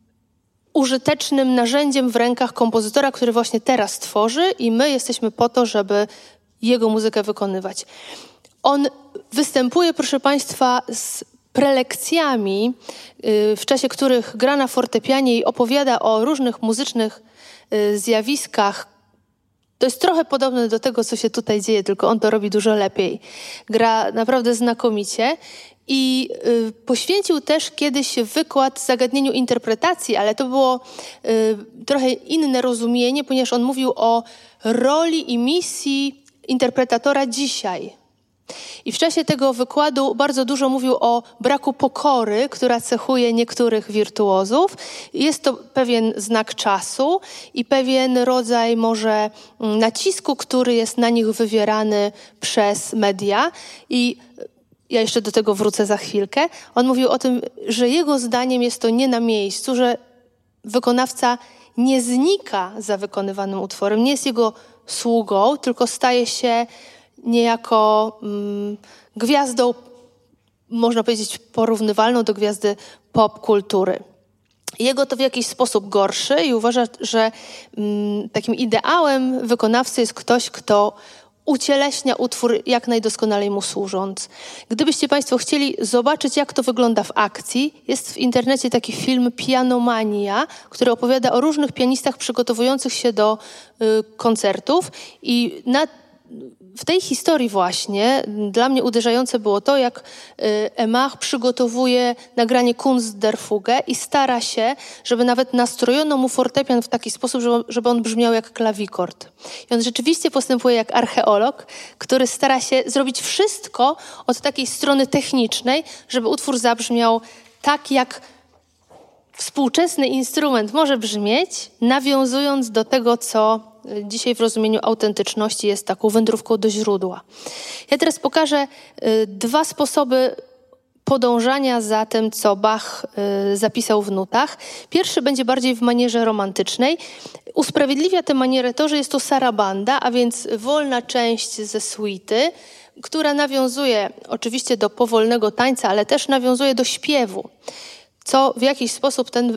użytecznym narzędziem w rękach kompozytora, który właśnie teraz tworzy i my jesteśmy po to, żeby jego muzykę wykonywać. On występuje, proszę Państwa, z prelekcjami, w czasie których gra na fortepianie i opowiada o różnych muzycznych zjawiskach. To jest trochę podobne do tego, co się tutaj dzieje, tylko on to robi dużo lepiej. Gra naprawdę znakomicie i poświęcił też kiedyś wykład zagadnieniu interpretacji, ale to było trochę inne rozumienie, ponieważ on mówił o roli i misji interpretatora dzisiaj. I w czasie tego wykładu bardzo dużo mówił o braku pokory, która cechuje niektórych wirtuozów. Jest to pewien znak czasu i pewien rodzaj może nacisku, który jest na nich wywierany przez media. I ja jeszcze do tego wrócę za chwilkę. On mówił o tym, że jego zdaniem jest to nie na miejscu, że wykonawca nie znika za wykonywanym utworem, nie jest jego sługą, tylko staje się niejako gwiazdą, można powiedzieć, porównywalną do gwiazdy pop-kultury. Jego to w jakiś sposób gorszy i uważa, że takim ideałem wykonawcy jest ktoś, kto ucieleśnia utwór jak najdoskonalej mu służąc. Gdybyście Państwo chcieli zobaczyć, jak to wygląda w akcji, jest w internecie taki film Pianomania, który opowiada o różnych pianistach przygotowujących się do koncertów i w tej historii właśnie dla mnie uderzające było to, jak Aimard przygotowuje nagranie Kunst der Fuge i stara się, żeby nawet nastrojono mu fortepian w taki sposób, żeby on brzmiał jak klawikord. I on rzeczywiście postępuje jak archeolog, który stara się zrobić wszystko od takiej strony technicznej, żeby utwór zabrzmiał tak, jak współczesny instrument może brzmieć, nawiązując do tego, co dzisiaj w rozumieniu autentyczności jest taką wędrówką do źródła. Ja teraz pokażę dwa sposoby podążania za tym, co Bach zapisał w nutach. Pierwszy będzie bardziej w manierze romantycznej. Usprawiedliwia tę manierę to, że jest to sarabanda, a więc wolna część ze suity, która nawiązuje oczywiście do powolnego tańca, ale też nawiązuje do śpiewu, co w jakiś sposób ten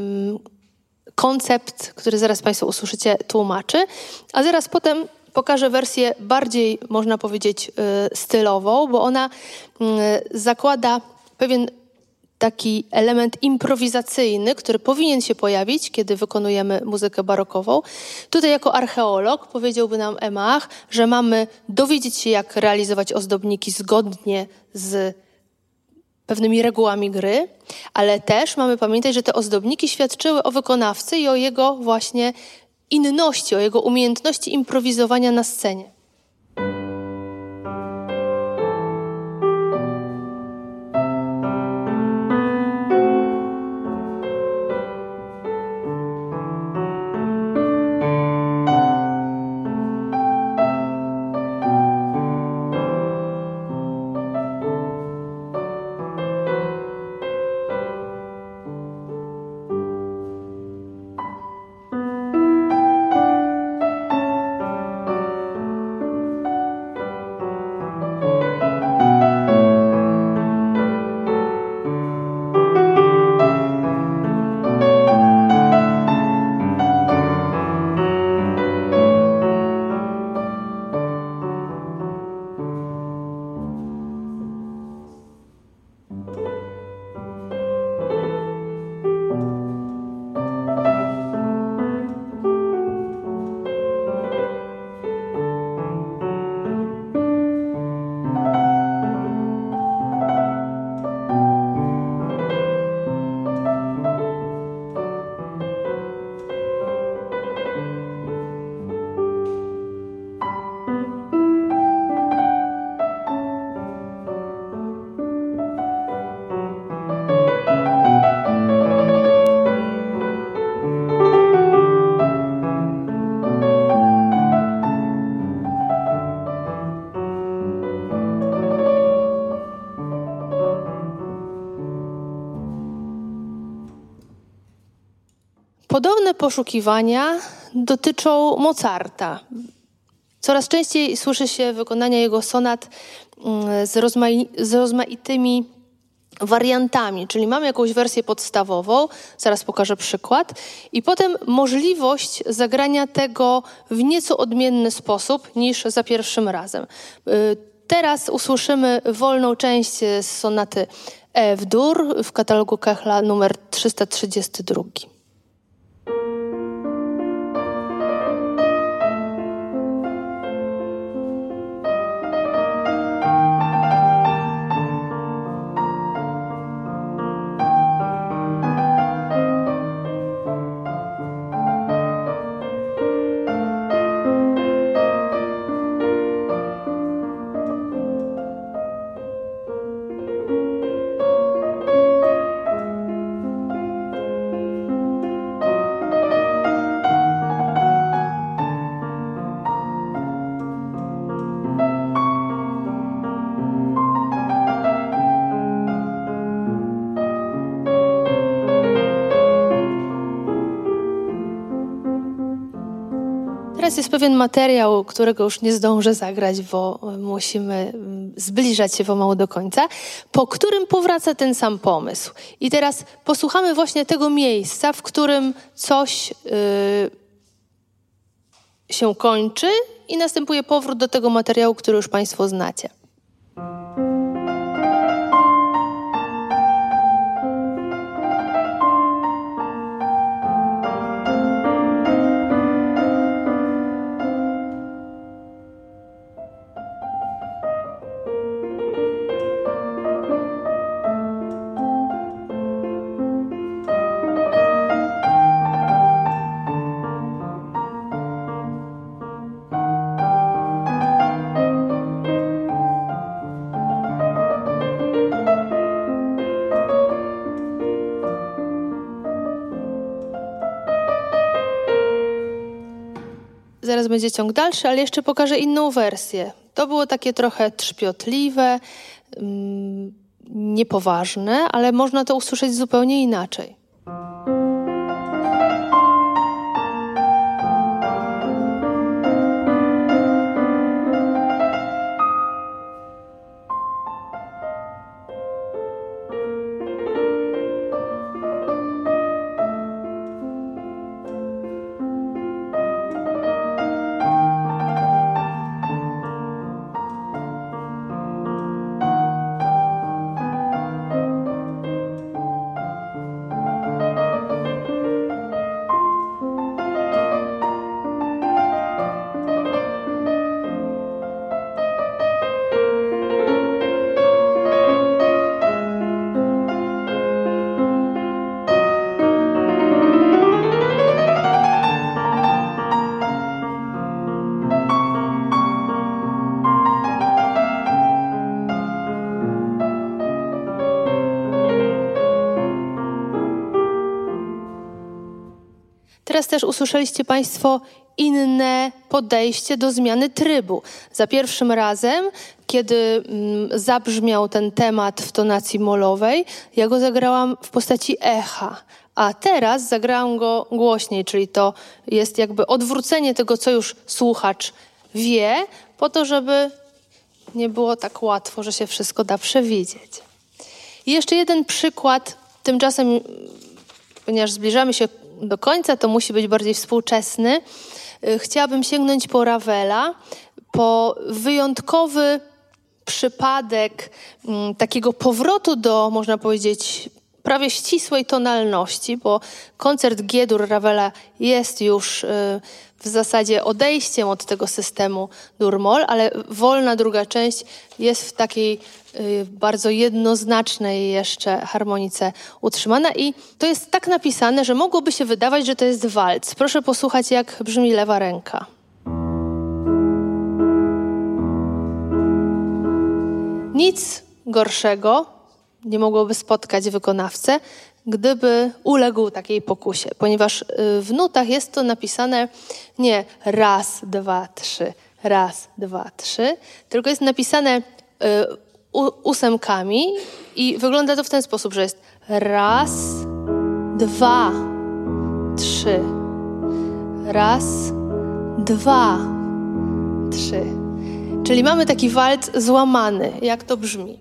koncept, który zaraz Państwo usłyszycie, tłumaczy. A zaraz potem pokażę wersję bardziej, można powiedzieć, stylową, bo ona zakłada pewien taki element improwizacyjny, który powinien się pojawić, kiedy wykonujemy muzykę barokową. Tutaj jako archeolog powiedziałby nam Aimard, że mamy dowiedzieć się, jak realizować ozdobniki zgodnie z pewnymi regułami gry, ale też mamy pamiętać, że te ozdobniki świadczyły o wykonawcy i o jego właśnie inności, o jego umiejętności improwizowania na scenie. Podobne poszukiwania dotyczą Mozarta. Coraz częściej słyszy się wykonania jego sonat z rozmaitymi wariantami, czyli mamy jakąś wersję podstawową, zaraz pokażę przykład, i potem możliwość zagrania tego w nieco odmienny sposób niż za pierwszym razem. Teraz usłyszymy wolną część z sonaty F-dur w katalogu Kechla numer 332. Teraz jest pewien materiał, którego już nie zdążę zagrać, bo musimy zbliżać się pomału do końca, po którym powraca ten sam pomysł. I teraz posłuchamy właśnie tego miejsca, w którym coś się kończy i następuje powrót do tego materiału, który już Państwo znacie. Zaraz będzie ciąg dalszy, ale jeszcze pokażę inną wersję. To było takie trochę trzpiotliwe, niepoważne, ale można to usłyszeć zupełnie inaczej. Teraz też usłyszeliście Państwo inne podejście do zmiany trybu. Za pierwszym razem, kiedy zabrzmiał ten temat w tonacji molowej, ja go zagrałam w postaci echa, a teraz zagrałam go głośniej, czyli to jest jakby odwrócenie tego, co już słuchacz wie, po to, żeby nie było tak łatwo, że się wszystko da przewidzieć. I jeszcze jeden przykład, tymczasem, ponieważ zbliżamy się do końca, to musi być bardziej współczesny. Chciałabym sięgnąć po Ravela, po wyjątkowy przypadek takiego powrotu do, można powiedzieć, prawie ścisłej tonalności, bo koncert G-dur Ravela jest już w zasadzie odejściem od tego systemu dur-moll, ale wolna druga część jest w takiej bardzo jednoznacznej jeszcze harmonice utrzymana i to jest tak napisane, że mogłoby się wydawać, że to jest walc. Proszę posłuchać, jak brzmi lewa ręka. Nic gorszego nie mogłoby spotkać wykonawcę, gdyby uległ takiej pokusie, ponieważ w nutach jest to napisane nie raz, dwa, trzy, raz, dwa, trzy, tylko jest napisane ósemkami i wygląda to w ten sposób, że jest raz, dwa, 3. Raz, 2, 3. Czyli mamy taki walc złamany. Jak to brzmi?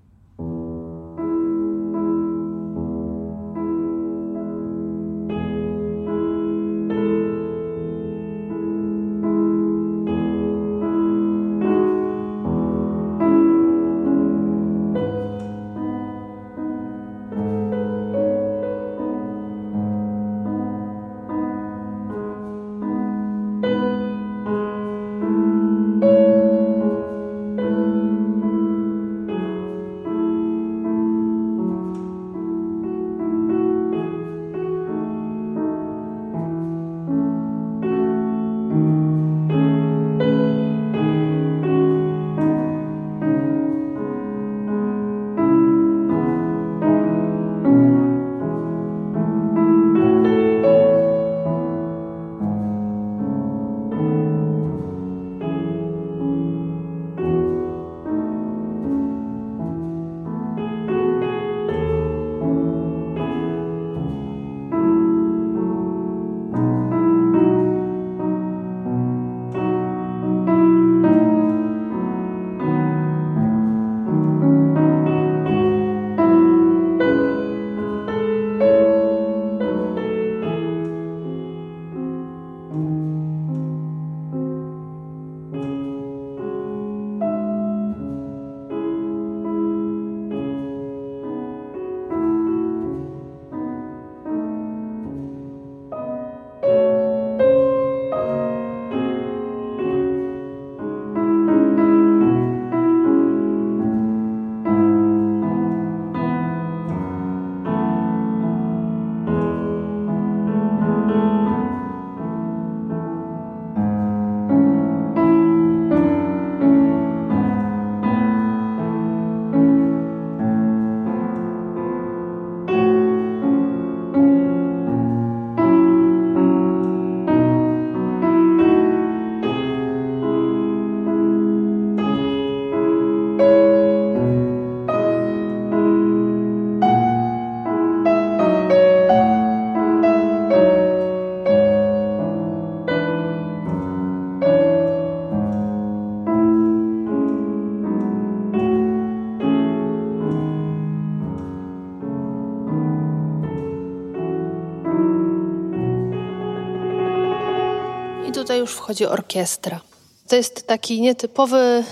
Tutaj już wchodzi orkiestra. To jest taki nietypowy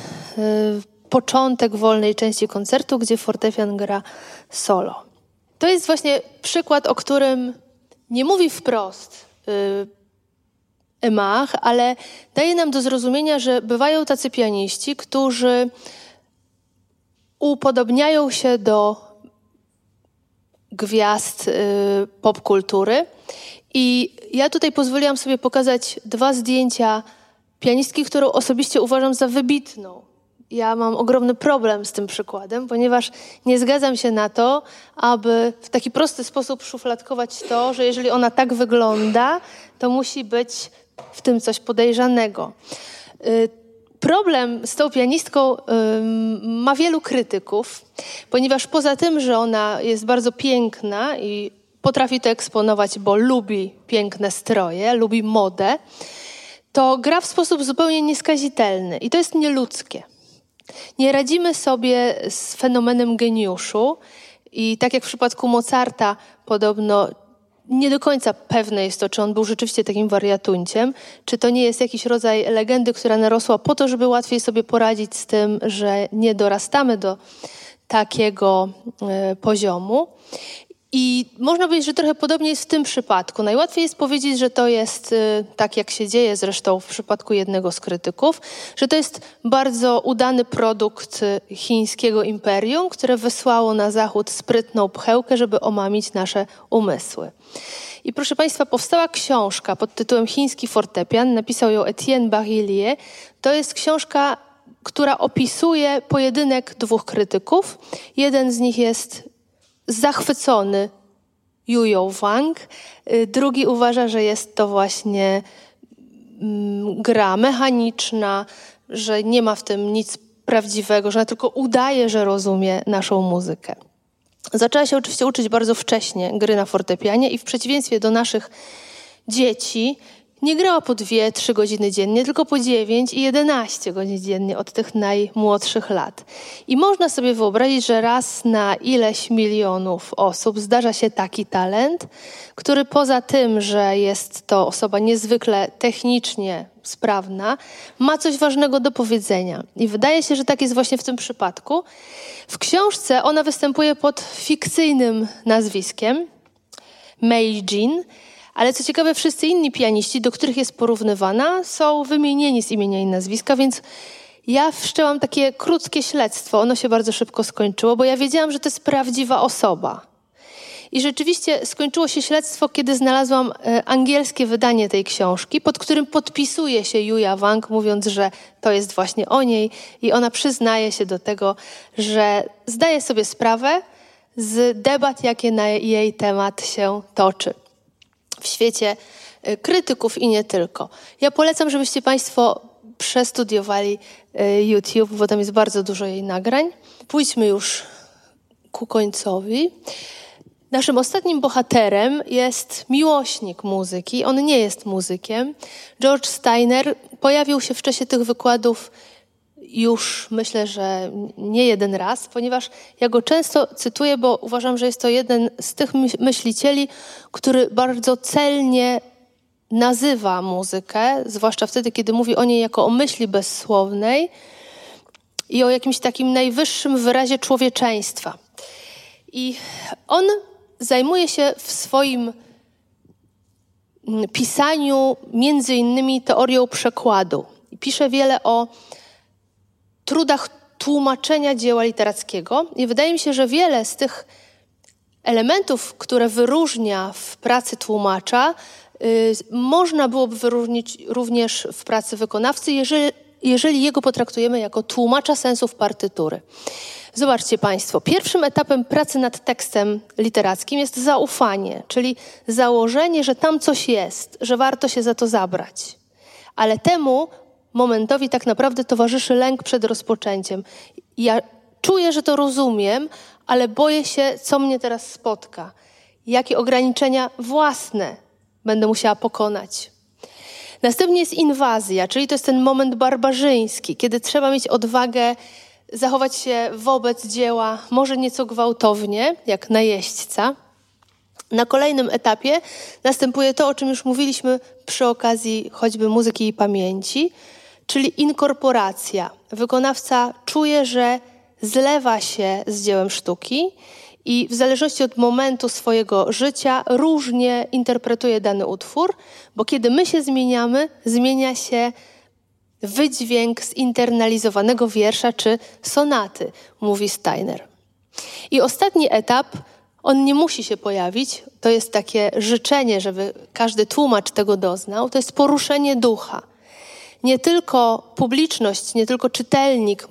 początek wolnej części koncertu, gdzie fortepian gra solo. To jest właśnie przykład, o którym nie mówi wprost Emach, ale daje nam do zrozumienia, że bywają tacy pianiści, którzy upodobniają się do gwiazd popkultury. I ja tutaj pozwoliłam sobie pokazać 2 zdjęcia pianistki, którą osobiście uważam za wybitną. Ja mam ogromny problem z tym przykładem, ponieważ nie zgadzam się na to, aby w taki prosty sposób szufladkować to, że jeżeli ona tak wygląda, to musi być w tym coś podejrzanego. Problem z tą pianistką ma wielu krytyków, ponieważ poza tym, że ona jest bardzo piękna i potrafi to eksponować, bo lubi piękne stroje, lubi modę, to gra w sposób zupełnie nieskazitelny i to jest nieludzkie. Nie radzimy sobie z fenomenem geniuszu i tak jak w przypadku Mozarta podobno nie do końca pewne jest to, czy on był rzeczywiście takim wariatunciem, czy to nie jest jakiś rodzaj legendy, która narosła po to, żeby łatwiej sobie poradzić z tym, że nie dorastamy do takiego poziomu. I można powiedzieć, że trochę podobnie jest w tym przypadku. Najłatwiej jest powiedzieć, że to jest, tak jak się dzieje zresztą w przypadku jednego z krytyków, że to jest bardzo udany produkt chińskiego imperium, które wysłało na zachód sprytną pchełkę, żeby omamić nasze umysły. I proszę Państwa, powstała książka pod tytułem Chiński fortepian, napisał ją Etienne Barillier. To jest książka, która opisuje pojedynek 2 krytyków. Jeden z nich jest zachwycony Yu Wang, drugi uważa, że jest to właśnie gra mechaniczna, że nie ma w tym nic prawdziwego, że ona tylko udaje, że rozumie naszą muzykę. Zaczęła się oczywiście uczyć bardzo wcześnie gry na fortepianie i w przeciwieństwie do naszych dzieci nie grała po 2-3 godziny dziennie, tylko po 9 i 11 godzin dziennie od tych najmłodszych lat. I można sobie wyobrazić, że raz na ileś milionów osób zdarza się taki talent, który poza tym, że jest to osoba niezwykle technicznie sprawna, ma coś ważnego do powiedzenia. I wydaje się, że tak jest właśnie w tym przypadku. W książce ona występuje pod fikcyjnym nazwiskiem Mei Jean, ale co ciekawe, wszyscy inni pianiści, do których jest porównywana, są wymienieni z imienia i nazwiska, więc ja wszczęłam takie krótkie śledztwo. Ono się bardzo szybko skończyło, bo ja wiedziałam, że to jest prawdziwa osoba. I rzeczywiście skończyło się śledztwo, kiedy znalazłam angielskie wydanie tej książki, pod którym podpisuje się Yuya Wang, mówiąc, że to jest właśnie o niej i ona przyznaje się do tego, że zdaje sobie sprawę z debat, jakie na jej temat się toczy w świecie krytyków i nie tylko. Ja polecam, żebyście Państwo przestudiowali YouTube, bo tam jest bardzo dużo jej nagrań. Pójdźmy już ku końcowi. Naszym ostatnim bohaterem jest miłośnik muzyki. On nie jest muzykiem. George Steiner pojawił się w czasie tych wykładów już, myślę, że nie jeden raz, ponieważ ja go często cytuję, bo uważam, że jest to jeden z tych myślicieli, który bardzo celnie nazywa muzykę, zwłaszcza wtedy, kiedy mówi o niej jako o myśli bezsłownej i o jakimś takim najwyższym wyrazie człowieczeństwa. I on zajmuje się w swoim pisaniu między innymi teorią przekładu. I pisze wiele o trudach tłumaczenia dzieła literackiego i wydaje mi się, że wiele z tych elementów, które wyróżnia w pracy tłumacza, można byłoby wyróżnić również w pracy wykonawcy, jeżeli jego potraktujemy jako tłumacza sensów partytury. Zobaczcie Państwo, pierwszym etapem pracy nad tekstem literackim jest zaufanie, czyli założenie, że tam coś jest, że warto się za to zabrać. Ale temu momentowi tak naprawdę towarzyszy lęk przed rozpoczęciem. Ja czuję, że to rozumiem, ale boję się, co mnie teraz spotka. Jakie ograniczenia własne będę musiała pokonać. Następnie jest inwazja, czyli to jest ten moment barbarzyński, kiedy trzeba mieć odwagę zachować się wobec dzieła może nieco gwałtownie, jak najeźdźca. Na kolejnym etapie następuje to, o czym już mówiliśmy przy okazji choćby muzyki i pamięci, czyli inkorporacja. Wykonawca czuje, że zlewa się z dziełem sztuki i w zależności od momentu swojego życia różnie interpretuje dany utwór, bo kiedy my się zmieniamy, zmienia się wydźwięk zinternalizowanego wiersza czy sonaty, mówi Steiner. I ostatni etap, on nie musi się pojawić, to jest takie życzenie, żeby każdy tłumacz tego doznał, to jest poruszenie ducha. Nie tylko publiczność, nie tylko czytelnicy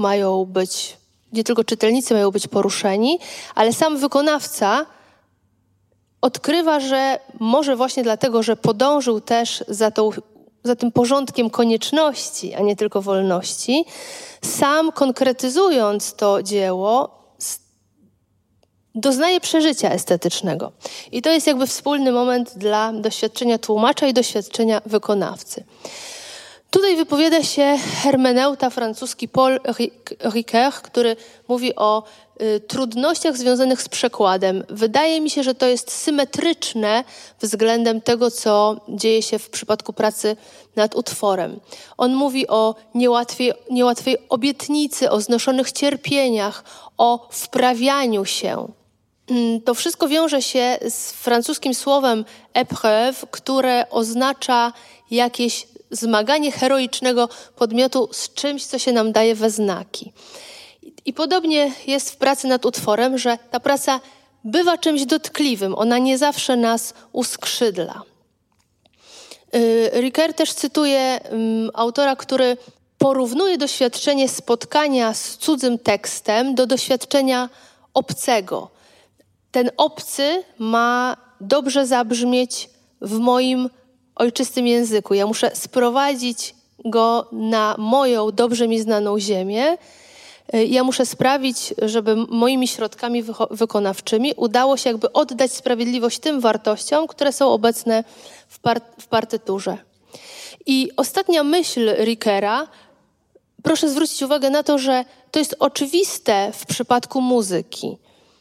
mają być poruszeni, ale sam wykonawca odkrywa, że może właśnie dlatego, że podążył też za tym porządkiem konieczności, a nie tylko wolności, sam konkretyzując to dzieło, doznaje przeżycia estetycznego. I to jest jakby wspólny moment dla doświadczenia tłumacza i doświadczenia wykonawcy. Tutaj wypowiada się hermeneuta francuski Paul Ricoeur, który mówi o trudnościach związanych z przekładem. Wydaje mi się, że to jest symetryczne względem tego, co dzieje się w przypadku pracy nad utworem. On mówi o niełatwej obietnicy, o znoszonych cierpieniach, o wprawianiu się. To wszystko wiąże się z francuskim słowem épreuve, które oznacza jakieś zmaganie heroicznego podmiotu z czymś, co się nam daje we znaki. I podobnie jest w pracy nad utworem, że ta praca bywa czymś dotkliwym. Ona nie zawsze nas uskrzydla. Ricoeur też cytuje autora, który porównuje doświadczenie spotkania z cudzym tekstem do doświadczenia obcego. Ten obcy ma dobrze zabrzmieć w moim ojczystym języku. Ja muszę sprowadzić go na moją dobrze mi znaną ziemię Ja muszę sprawić, żeby moimi środkami wykonawczymi udało się jakby oddać sprawiedliwość tym wartościom, które są obecne w partyturze. I ostatnia myśl Rickera, proszę zwrócić uwagę na to, że to jest oczywiste w przypadku muzyki,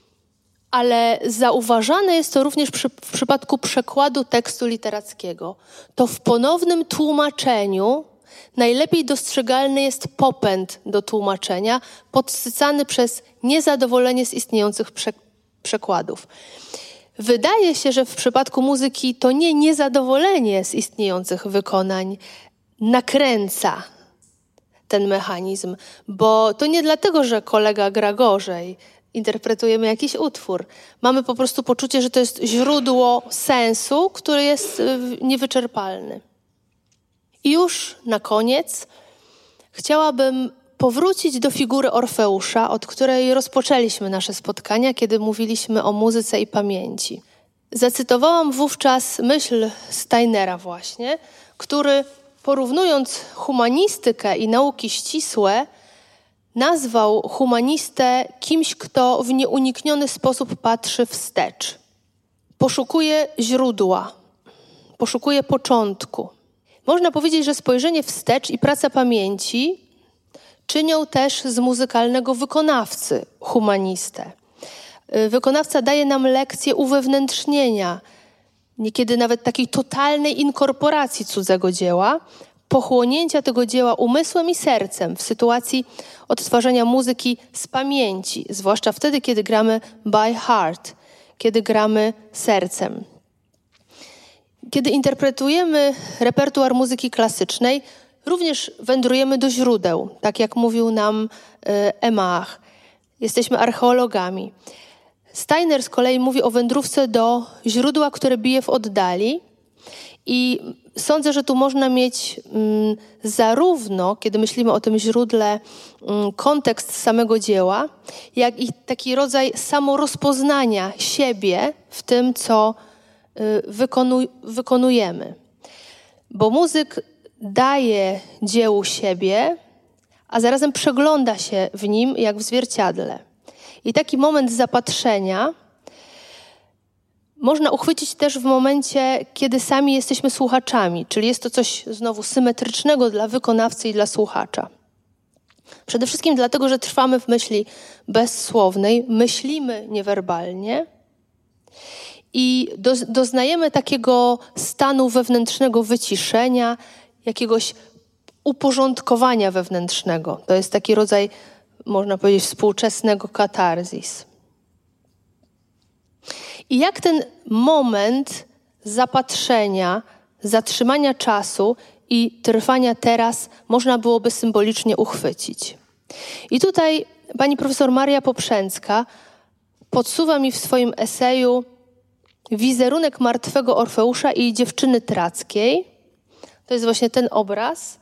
ale zauważane jest to również w przypadku przekładu tekstu literackiego. To w ponownym tłumaczeniu najlepiej dostrzegalny jest popęd do tłumaczenia, podsycany przez niezadowolenie z istniejących przekładów. Wydaje się, że w przypadku muzyki to nie niezadowolenie z istniejących wykonań nakręca ten mechanizm, bo to nie dlatego, że kolega gra gorzej, interpretujemy jakiś utwór. Mamy po prostu poczucie, że to jest źródło sensu, który jest niewyczerpalny. I już na koniec chciałabym powrócić do figury Orfeusza, od której rozpoczęliśmy nasze spotkania, kiedy mówiliśmy o muzyce i pamięci. Zacytowałam wówczas myśl Steinera właśnie, który porównując humanistykę i nauki ścisłe, nazwał humanistę kimś, kto w nieunikniony sposób patrzy wstecz. Poszukuje źródła, poszukuje początku. Można powiedzieć, że spojrzenie wstecz i praca pamięci czynią też z muzykalnego wykonawcy humanistę. Wykonawca daje nam lekcję uwewnętrznienia, niekiedy nawet takiej totalnej inkorporacji cudzego dzieła, pochłonięcia tego dzieła umysłem i sercem w sytuacji odtwarzania muzyki z pamięci, zwłaszcza wtedy, kiedy gramy by heart, kiedy gramy sercem. Kiedy interpretujemy repertuar muzyki klasycznej, również wędrujemy do źródeł, tak jak mówił nam Emach. Jesteśmy archeologami. Steiner z kolei mówi o wędrówce do źródła, które bije w oddali i sądzę, że tu można mieć zarówno, kiedy myślimy o tym źródle, kontekst samego dzieła, jak i taki rodzaj samorozpoznania siebie w tym, co wykonujemy. Bo muzyk daje dziełu siebie, a zarazem przegląda się w nim jak w zwierciadle. I taki moment zapatrzenia można uchwycić też w momencie, kiedy sami jesteśmy słuchaczami, czyli jest to coś znowu symetrycznego dla wykonawcy i dla słuchacza. Przede wszystkim dlatego, że trwamy w myśli bezsłownej, myślimy niewerbalnie i doznajemy takiego stanu wewnętrznego wyciszenia, jakiegoś uporządkowania wewnętrznego. To jest taki rodzaj, można powiedzieć, współczesnego katarzis. I jak ten moment zapatrzenia, zatrzymania czasu i trwania teraz można byłoby symbolicznie uchwycić? I tutaj pani profesor Maria Poprzęcka podsuwa mi w swoim eseju wizerunek martwego Orfeusza i dziewczyny trackiej. To jest właśnie ten obraz.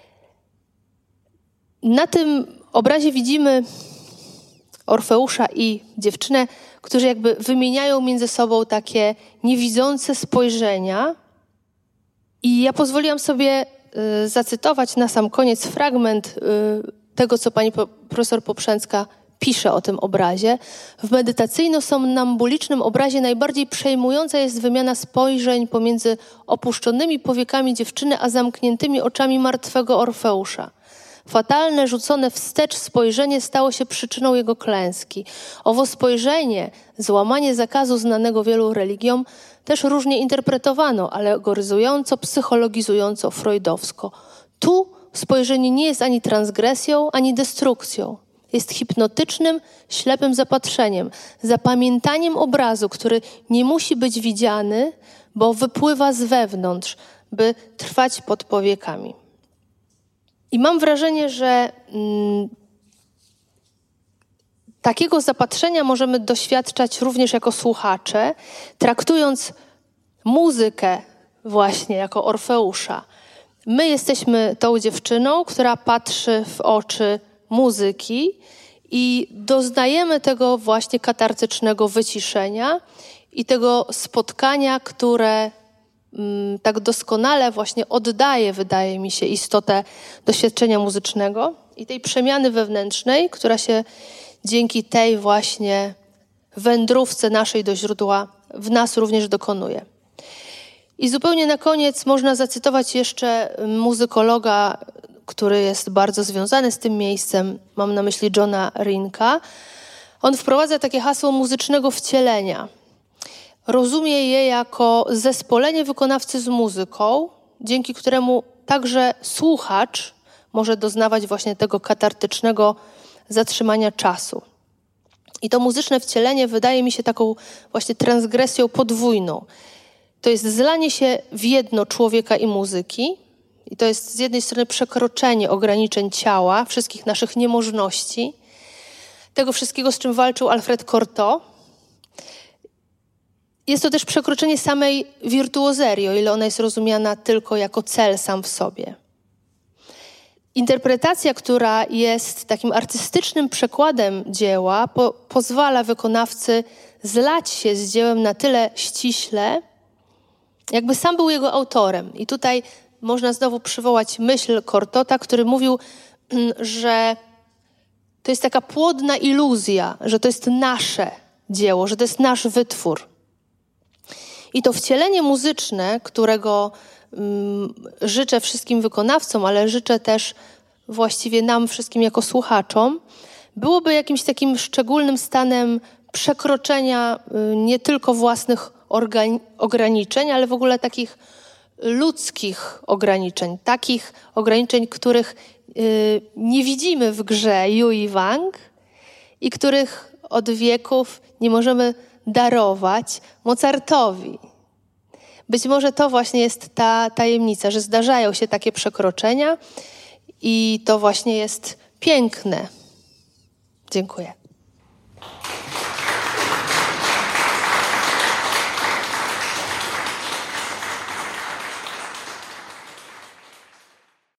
Na tym obrazie widzimy Orfeusza i dziewczynę, którzy jakby wymieniają między sobą takie niewidzące spojrzenia. I ja pozwoliłam sobie zacytować na sam koniec fragment tego, co pani profesor Poprzęcka pisze o tym obrazie. W medytacyjno-somnambulicznym obrazie najbardziej przejmująca jest wymiana spojrzeń pomiędzy opuszczonymi powiekami dziewczyny, a zamkniętymi oczami martwego Orfeusza. Fatalne, rzucone wstecz spojrzenie stało się przyczyną jego klęski. Owo spojrzenie, złamanie zakazu znanego wielu religiom, też różnie interpretowano, alegoryzująco, psychologizująco, freudowsko. Tu spojrzenie nie jest ani transgresją, ani destrukcją. Jest hipnotycznym, ślepym zapatrzeniem, zapamiętaniem obrazu, który nie musi być widziany, bo wypływa z wewnątrz, by trwać pod powiekami. I mam wrażenie, że takiego zapatrzenia możemy doświadczać również jako słuchacze, traktując muzykę właśnie jako Orfeusza. My jesteśmy tą dziewczyną, która patrzy w oczy muzyki i doznajemy tego właśnie katartycznego wyciszenia i tego spotkania, które tak doskonale właśnie oddaje, wydaje mi się, istotę doświadczenia muzycznego i tej przemiany wewnętrznej, która się dzięki tej właśnie wędrówce naszej do źródła w nas również dokonuje. I zupełnie na koniec można zacytować jeszcze muzykologa, który jest bardzo związany z tym miejscem, mam na myśli Johna Rinka. On wprowadza takie hasło muzycznego wcielenia. Rozumie je jako zespolenie wykonawcy z muzyką, dzięki któremu także słuchacz może doznawać właśnie tego katartycznego zatrzymania czasu. I to muzyczne wcielenie wydaje mi się taką właśnie transgresją podwójną. To jest zlanie się w jedno człowieka i muzyki. I to jest z jednej strony przekroczenie ograniczeń ciała, wszystkich naszych niemożności, tego wszystkiego, z czym walczył Alfred Cortot. Jest to też przekroczenie samej wirtuozerii, o ile ona jest rozumiana tylko jako cel sam w sobie. Interpretacja, która jest takim artystycznym przekładem dzieła, pozwala wykonawcy zlać się z dziełem na tyle ściśle, jakby sam był jego autorem. I tutaj można znowu przywołać myśl Cortota, który mówił, że to jest taka płodna iluzja, że to jest nasze dzieło, że to jest nasz wytwór. I to wcielenie muzyczne, którego życzę wszystkim wykonawcom, ale życzę też właściwie nam wszystkim jako słuchaczom, byłoby jakimś takim szczególnym stanem przekroczenia nie tylko własnych ograniczeń, ale w ogóle takich ludzkich ograniczeń, takich ograniczeń, których nie widzimy w grze Yui Wang i których od wieków nie możemy darować Mozartowi. Być może to właśnie jest ta tajemnica, że zdarzają się takie przekroczenia i to właśnie jest piękne. Dziękuję.